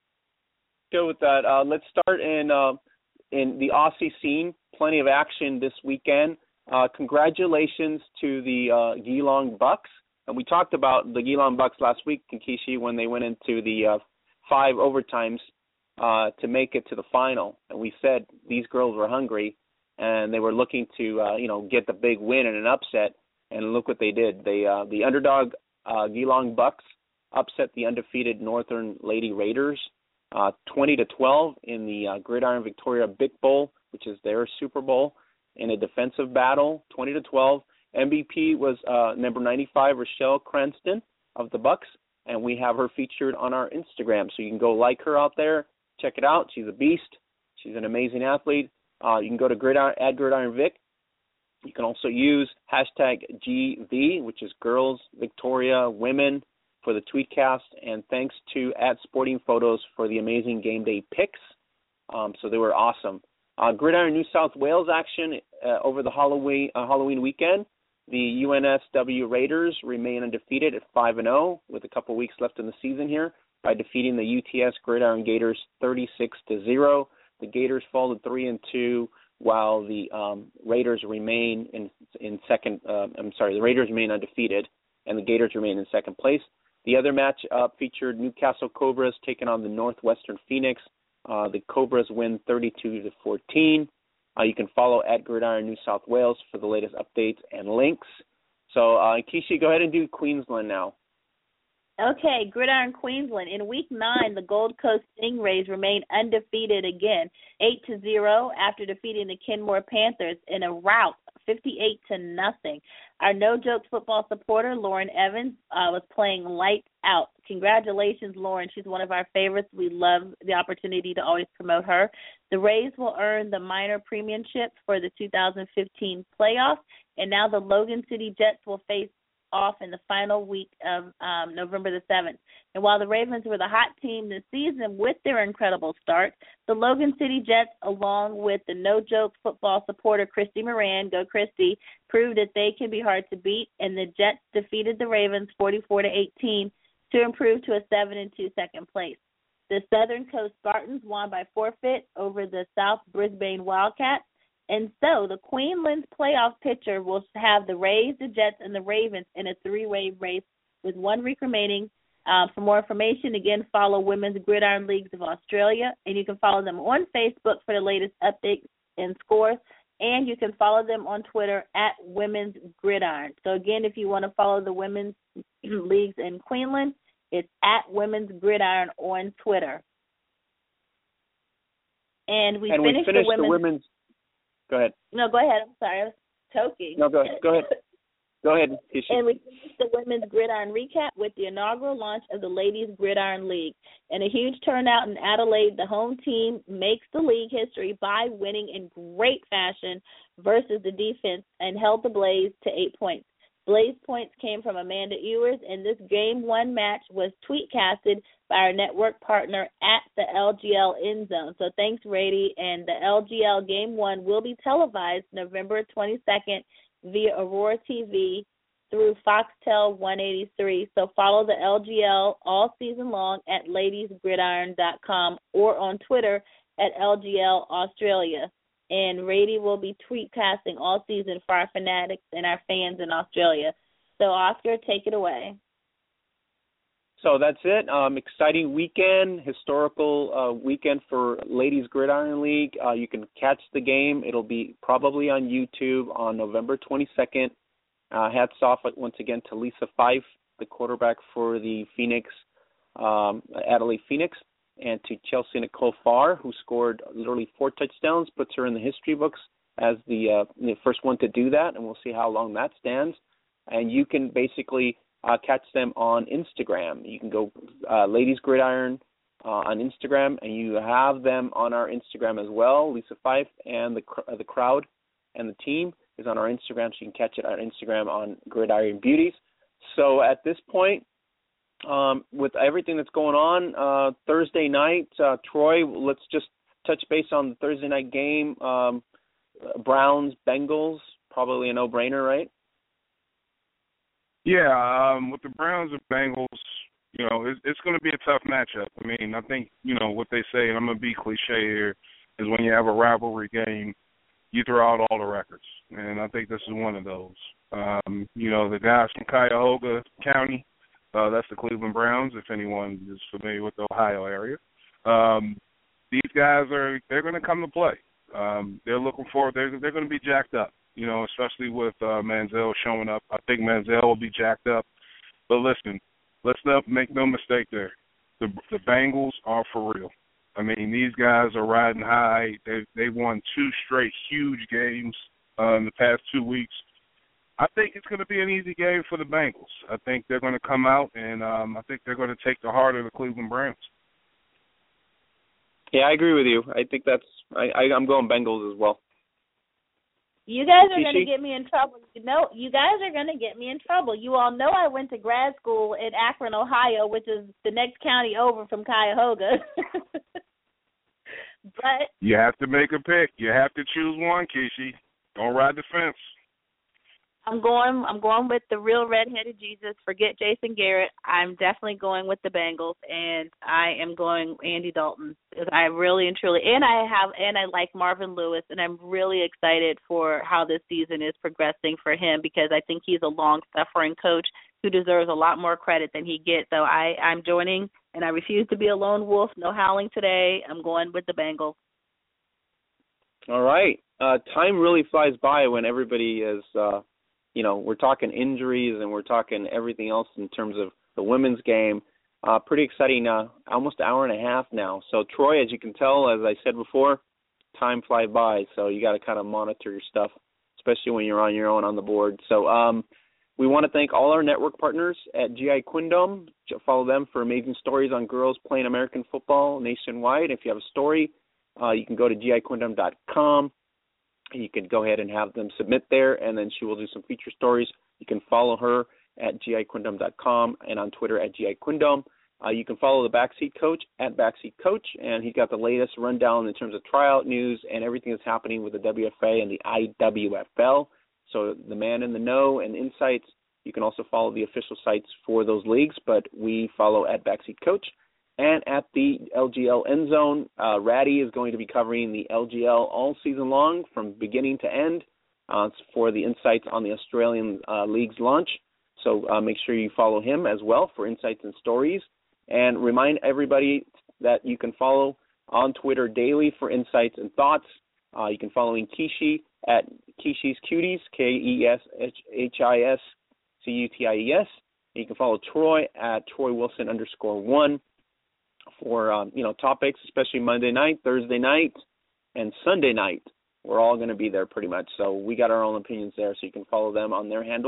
Go with that. Uh, let's start in uh, in the Aussie scene. Plenty of action this weekend. Uh, congratulations to the uh, Geelong Bucks. And we talked about the Geelong Bucks last week, Kishi, when they went into the uh, five overtimes uh, to make it to the final. And we said these girls were hungry and they were looking to, uh, you know, get the big win and an upset. And look what they did. They uh, the underdog uh, Geelong Bucks upset the undefeated Northern Lady Raiders uh, twenty to twelve in the uh, Gridiron Victoria Big Bowl, which is their Super Bowl, in a defensive battle, twenty to twelve. M V P was uh, number ninety-five, Rochelle Cranston of the Bucks, and we have her featured on our Instagram. So you can go like her out there, check it out. She's a beast. She's an amazing athlete. Uh, you can go to Gridiron, add Gridiron Vic. You can also use hashtag G V, which is Girls Victoria Women, for the tweetcast. And thanks to at Sporting Photos for the amazing game day picks. Um, so they were awesome. Uh, Gridiron New South Wales action uh, over the Halloween uh, Halloween weekend. The U N S W Raiders remain undefeated at five and oh with a couple weeks left in the season here by defeating the U T S Gridiron Gators thirty-six to zero. The Gators fall to three and two, while the um, Raiders remain in in second. Uh, I'm sorry, the Raiders remain undefeated, and the Gators remain in second place. The other match uh, featured Newcastle Cobras taking on the Northwestern Phoenix. Uh, the Cobras win thirty-two to fourteen. Uh, you can follow at Gridiron New South Wales for the latest updates and links. So, uh, Kishi, go ahead and do Queensland now. Okay, Gridiron Queensland. In week nine, the Gold Coast Stingrays remain undefeated again, eight to zero after defeating the Kenmore Panthers in a rout, fifty-eight to nothing. Our No Jokes football supporter, Lauren Evans, uh, was playing lights out. Congratulations, Lauren. She's one of our favorites. We love the opportunity to always promote her. The Rays will earn the minor premiership for the two thousand fifteen playoffs, and now the Logan City Jets will face off in the final week of um, November the seventh. And while the Ravens were the hot team this season with their incredible start, the Logan City Jets, along with the No Joke football supporter Christy Moran, go Christy, proved that they can be hard to beat, and the Jets defeated the Ravens forty-four to eighteen to improve to a seven and two second place. The Southern Coast Spartans won by forfeit over the South Brisbane Wildcats. And so the Queensland's playoff picture will have the Rays, the Jets, and the Ravens in a three-way race with one week remaining. Uh, for more information, again, follow Women's Gridiron Leagues of Australia, and you can follow them on Facebook for the latest updates and scores, and you can follow them on Twitter at Women's Gridiron. So, again, if you want to follow the Women's Leagues in Queensland, it's at Women's Gridiron on Twitter. And we and finished, we finished the women's... The women's Go ahead. No, go ahead. I'm sorry. I was choking. No, go ahead. Go ahead. Go ahead, Kishi. And we finished the Women's Gridiron recap with the inaugural launch of the Ladies Gridiron League. And a huge turnout in Adelaide, the home team makes the league history by winning in great fashion versus the defense and held the Blaze to eight points. Blaze points came from Amanda Ewers, and this game one match was tweetcasted by our network partner at the L G L End Zone. So thanks, Rady. And the L G L game one will be televised November twenty-second via Aurora T V through Foxtel one eighty-three. So follow the L G L all season long at ladies gridiron dot com or on Twitter at L G L Australia. And Rady will be tweetcasting all season for our fanatics and our fans in Australia. So, Oscar, take it away. So that's it. Um, exciting weekend, historical uh, weekend for Ladies Gridiron League. Uh, you can catch the game. It'll be probably on YouTube on November twenty-second. Uh, hats off once again to Lisa Fife, the quarterback for the Phoenix, um, Adelaide Phoenix, and to Chelsea Nicole Farr, who scored literally four touchdowns, puts her in the history books as the, uh, the first one to do that, and we'll see how long that stands. And you can basically uh, catch them on Instagram. You can go uh, Ladies Gridiron uh, on Instagram, and you have them on our Instagram as well. Lisa Fife and the uh, the crowd and the team is on our Instagram, so you can catch it on Instagram on Gridiron Beauties. So at this point, Um, with everything that's going on, uh, Thursday night, uh, Troy, let's just touch base on the Thursday night game. Um, Browns, Bengals, probably a no-brainer, right? Yeah, um, with the Browns and Bengals, you know, it's, it's going to be a tough matchup. I mean, I think, you know, what they say, and I'm going to be cliche here, is when you have a rivalry game, you throw out all the records. And I think this is one of those. Um, you know, the guys from Cuyahoga County, Uh, that's the Cleveland Browns, if anyone is familiar with the Ohio area. Um, these guys are they're going to come to play. Um, they're looking forward. They're they're going to be jacked up, you know, especially with uh, Manziel showing up. I think Manziel will be jacked up. But listen, let's not make no mistake there. The the Bengals are for real. I mean, these guys are riding high. They they won two straight huge games uh, in the past two weeks. I think it's going to be an easy game for the Bengals. I think they're going to come out, and um, I think they're going to take the heart of the Cleveland Browns. Yeah, I agree with you. I think that's I, I, I'm going Bengals as well. You guys are going to get me in trouble. You know, you guys are going to get me in trouble. You all know I went to grad school in Akron, Ohio, which is the next county over from Cuyahoga. But you have to make a pick. You have to choose one, Kishi. Don't ride the fence. I'm going I'm going with the real redheaded Jesus. Forget Jason Garrett. I'm definitely going with the Bengals, and I am going Andy Dalton. I really and truly, and I have, and I like Marvin Lewis, and I'm really excited for how this season is progressing for him because I think he's a long-suffering coach who deserves a lot more credit than he gets. So I, I'm joining, and I refuse to be a lone wolf. No howling today. I'm going with the Bengals. All right. Uh, time really flies by when everybody is uh, – you know, we're talking injuries and we're talking everything else in terms of the women's game. Uh, pretty exciting, uh, almost an hour and a half now. So, Troy, as you can tell, as I said before, time flies by. So you got to kind of monitor your stuff, especially when you're on your own on the board. So um, we want to thank all our network partners at G I Quindom. Follow them for amazing stories on girls playing American football nationwide. If you have a story, uh, you can go to G I Quindom dot com. You can go ahead and have them submit there, and then she will do some feature stories. You can follow her at G I Quindom dot com and on Twitter at G I Quindom. Uh, you can follow the Backseat Coach at Backseat Coach, and he's got the latest rundown in terms of tryout news and everything that's happening with the W F A and the I W F L. So the man in the know and insights. You can also follow the official sites for those leagues, but we follow at Backseat Coach. And at the L G L End Zone, uh, Ratty is going to be covering the L G L all season long from beginning to end uh, for the insights on the Australian uh, League's launch. So uh, make sure you follow him as well for insights and stories. And remind everybody that you can follow on Twitter daily for insights and thoughts. Uh, you can follow in Kishi at Kishi's Cuties, K E S H I S C U T I E S. You can follow Troy at Troy Wilson underscore one. For um, you know topics, especially Monday night, Thursday night, and Sunday night. We're all going to be there pretty much. So we got our own opinions there, so you can follow them on their handles.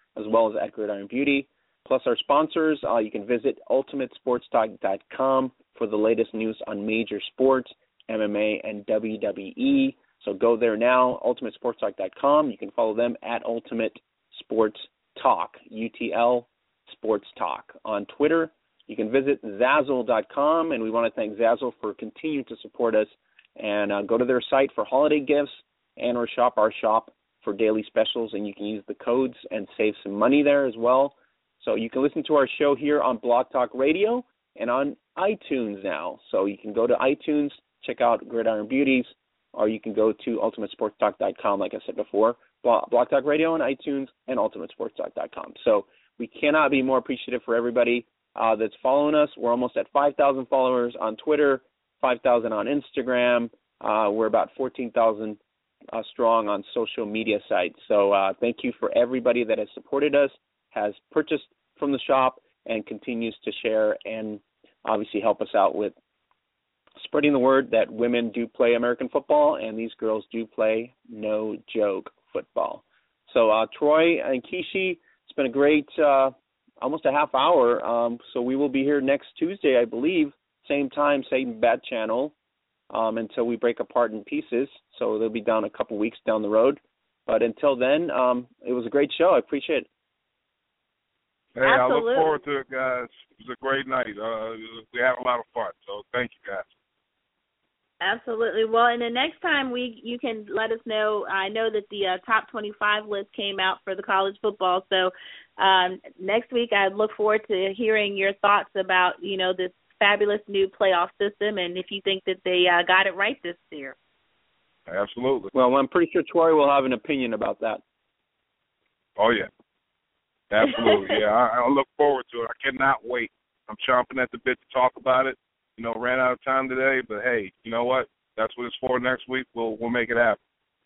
as well as at Gridiron Beauty. Plus our sponsors, uh, you can visit ultimate sports talk dot com for the latest news on major sports, M M A, and W W E. So go there now, ultimate sports talk dot com. You can follow them at Ultimate Sports Talk, U T L Sports Talk. On Twitter, you can visit Zazzle dot com, and we want to thank Zazzle for continuing to support us. And uh, go to their site for holiday gifts and or shop our shop for daily specials, and you can use the codes and save some money there as well. So you can listen to our show here on Blog Talk Radio and on iTunes now. So you can go to iTunes, check out Gridiron Beauties, or you can go to ultimate sports talk dot com, like I said before, Blog Talk Radio on iTunes and ultimate sports talk dot com. So we cannot be more appreciative for everybody uh, that's following us. We're almost at five thousand followers on Twitter, five thousand on Instagram. Uh, we're about fourteen thousand uh, strong on social media sites. So uh, thank you for everybody that has supported us, has purchased from the shop, and continues to share and obviously help us out with spreading the word that women do play American football and these girls do play no joke football. So uh, Troy and Kishi, it's been a great uh, almost a half hour. Um, so we will be here next Tuesday, I believe, same time, same bat channel, um, until we break apart in pieces. So they'll be down a couple weeks down the road. But until then, um, it was a great show. I appreciate it. Hey, Absolutely. I look forward to it, guys. It was a great night. Uh, we had a lot of fun, so thank you, guys. Absolutely. Well, and the next time we you can let us know. I know that the uh, top twenty-five list came out for the college football, so um, next week I look forward to hearing your thoughts about, you know, this fabulous new playoff system and if you think that they uh, got it right this year. Absolutely. Well, I'm pretty sure Troy will have an opinion about that. Oh, yeah. Absolutely. Yeah, I, I look forward to it. I cannot wait. I'm chomping at the bit to talk about it. You know, ran out of time today, but hey, you know what? That's what it's for next week. We'll we'll make it happen.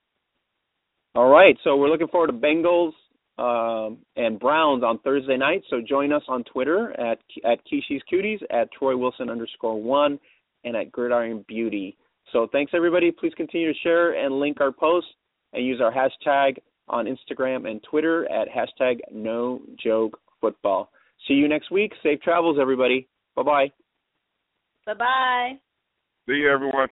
All right, so we're looking forward to Bengals um, and Browns on Thursday night. So join us on Twitter at at Kishi's Cuties, at Troy Wilson underscore one, and at Gridiron Beauty. So thanks everybody. Please continue to share and link our posts and use our hashtag on Instagram and Twitter at hashtag No Joke Football. See you next week. Safe travels, everybody. Bye bye. Bye bye. See you, everyone.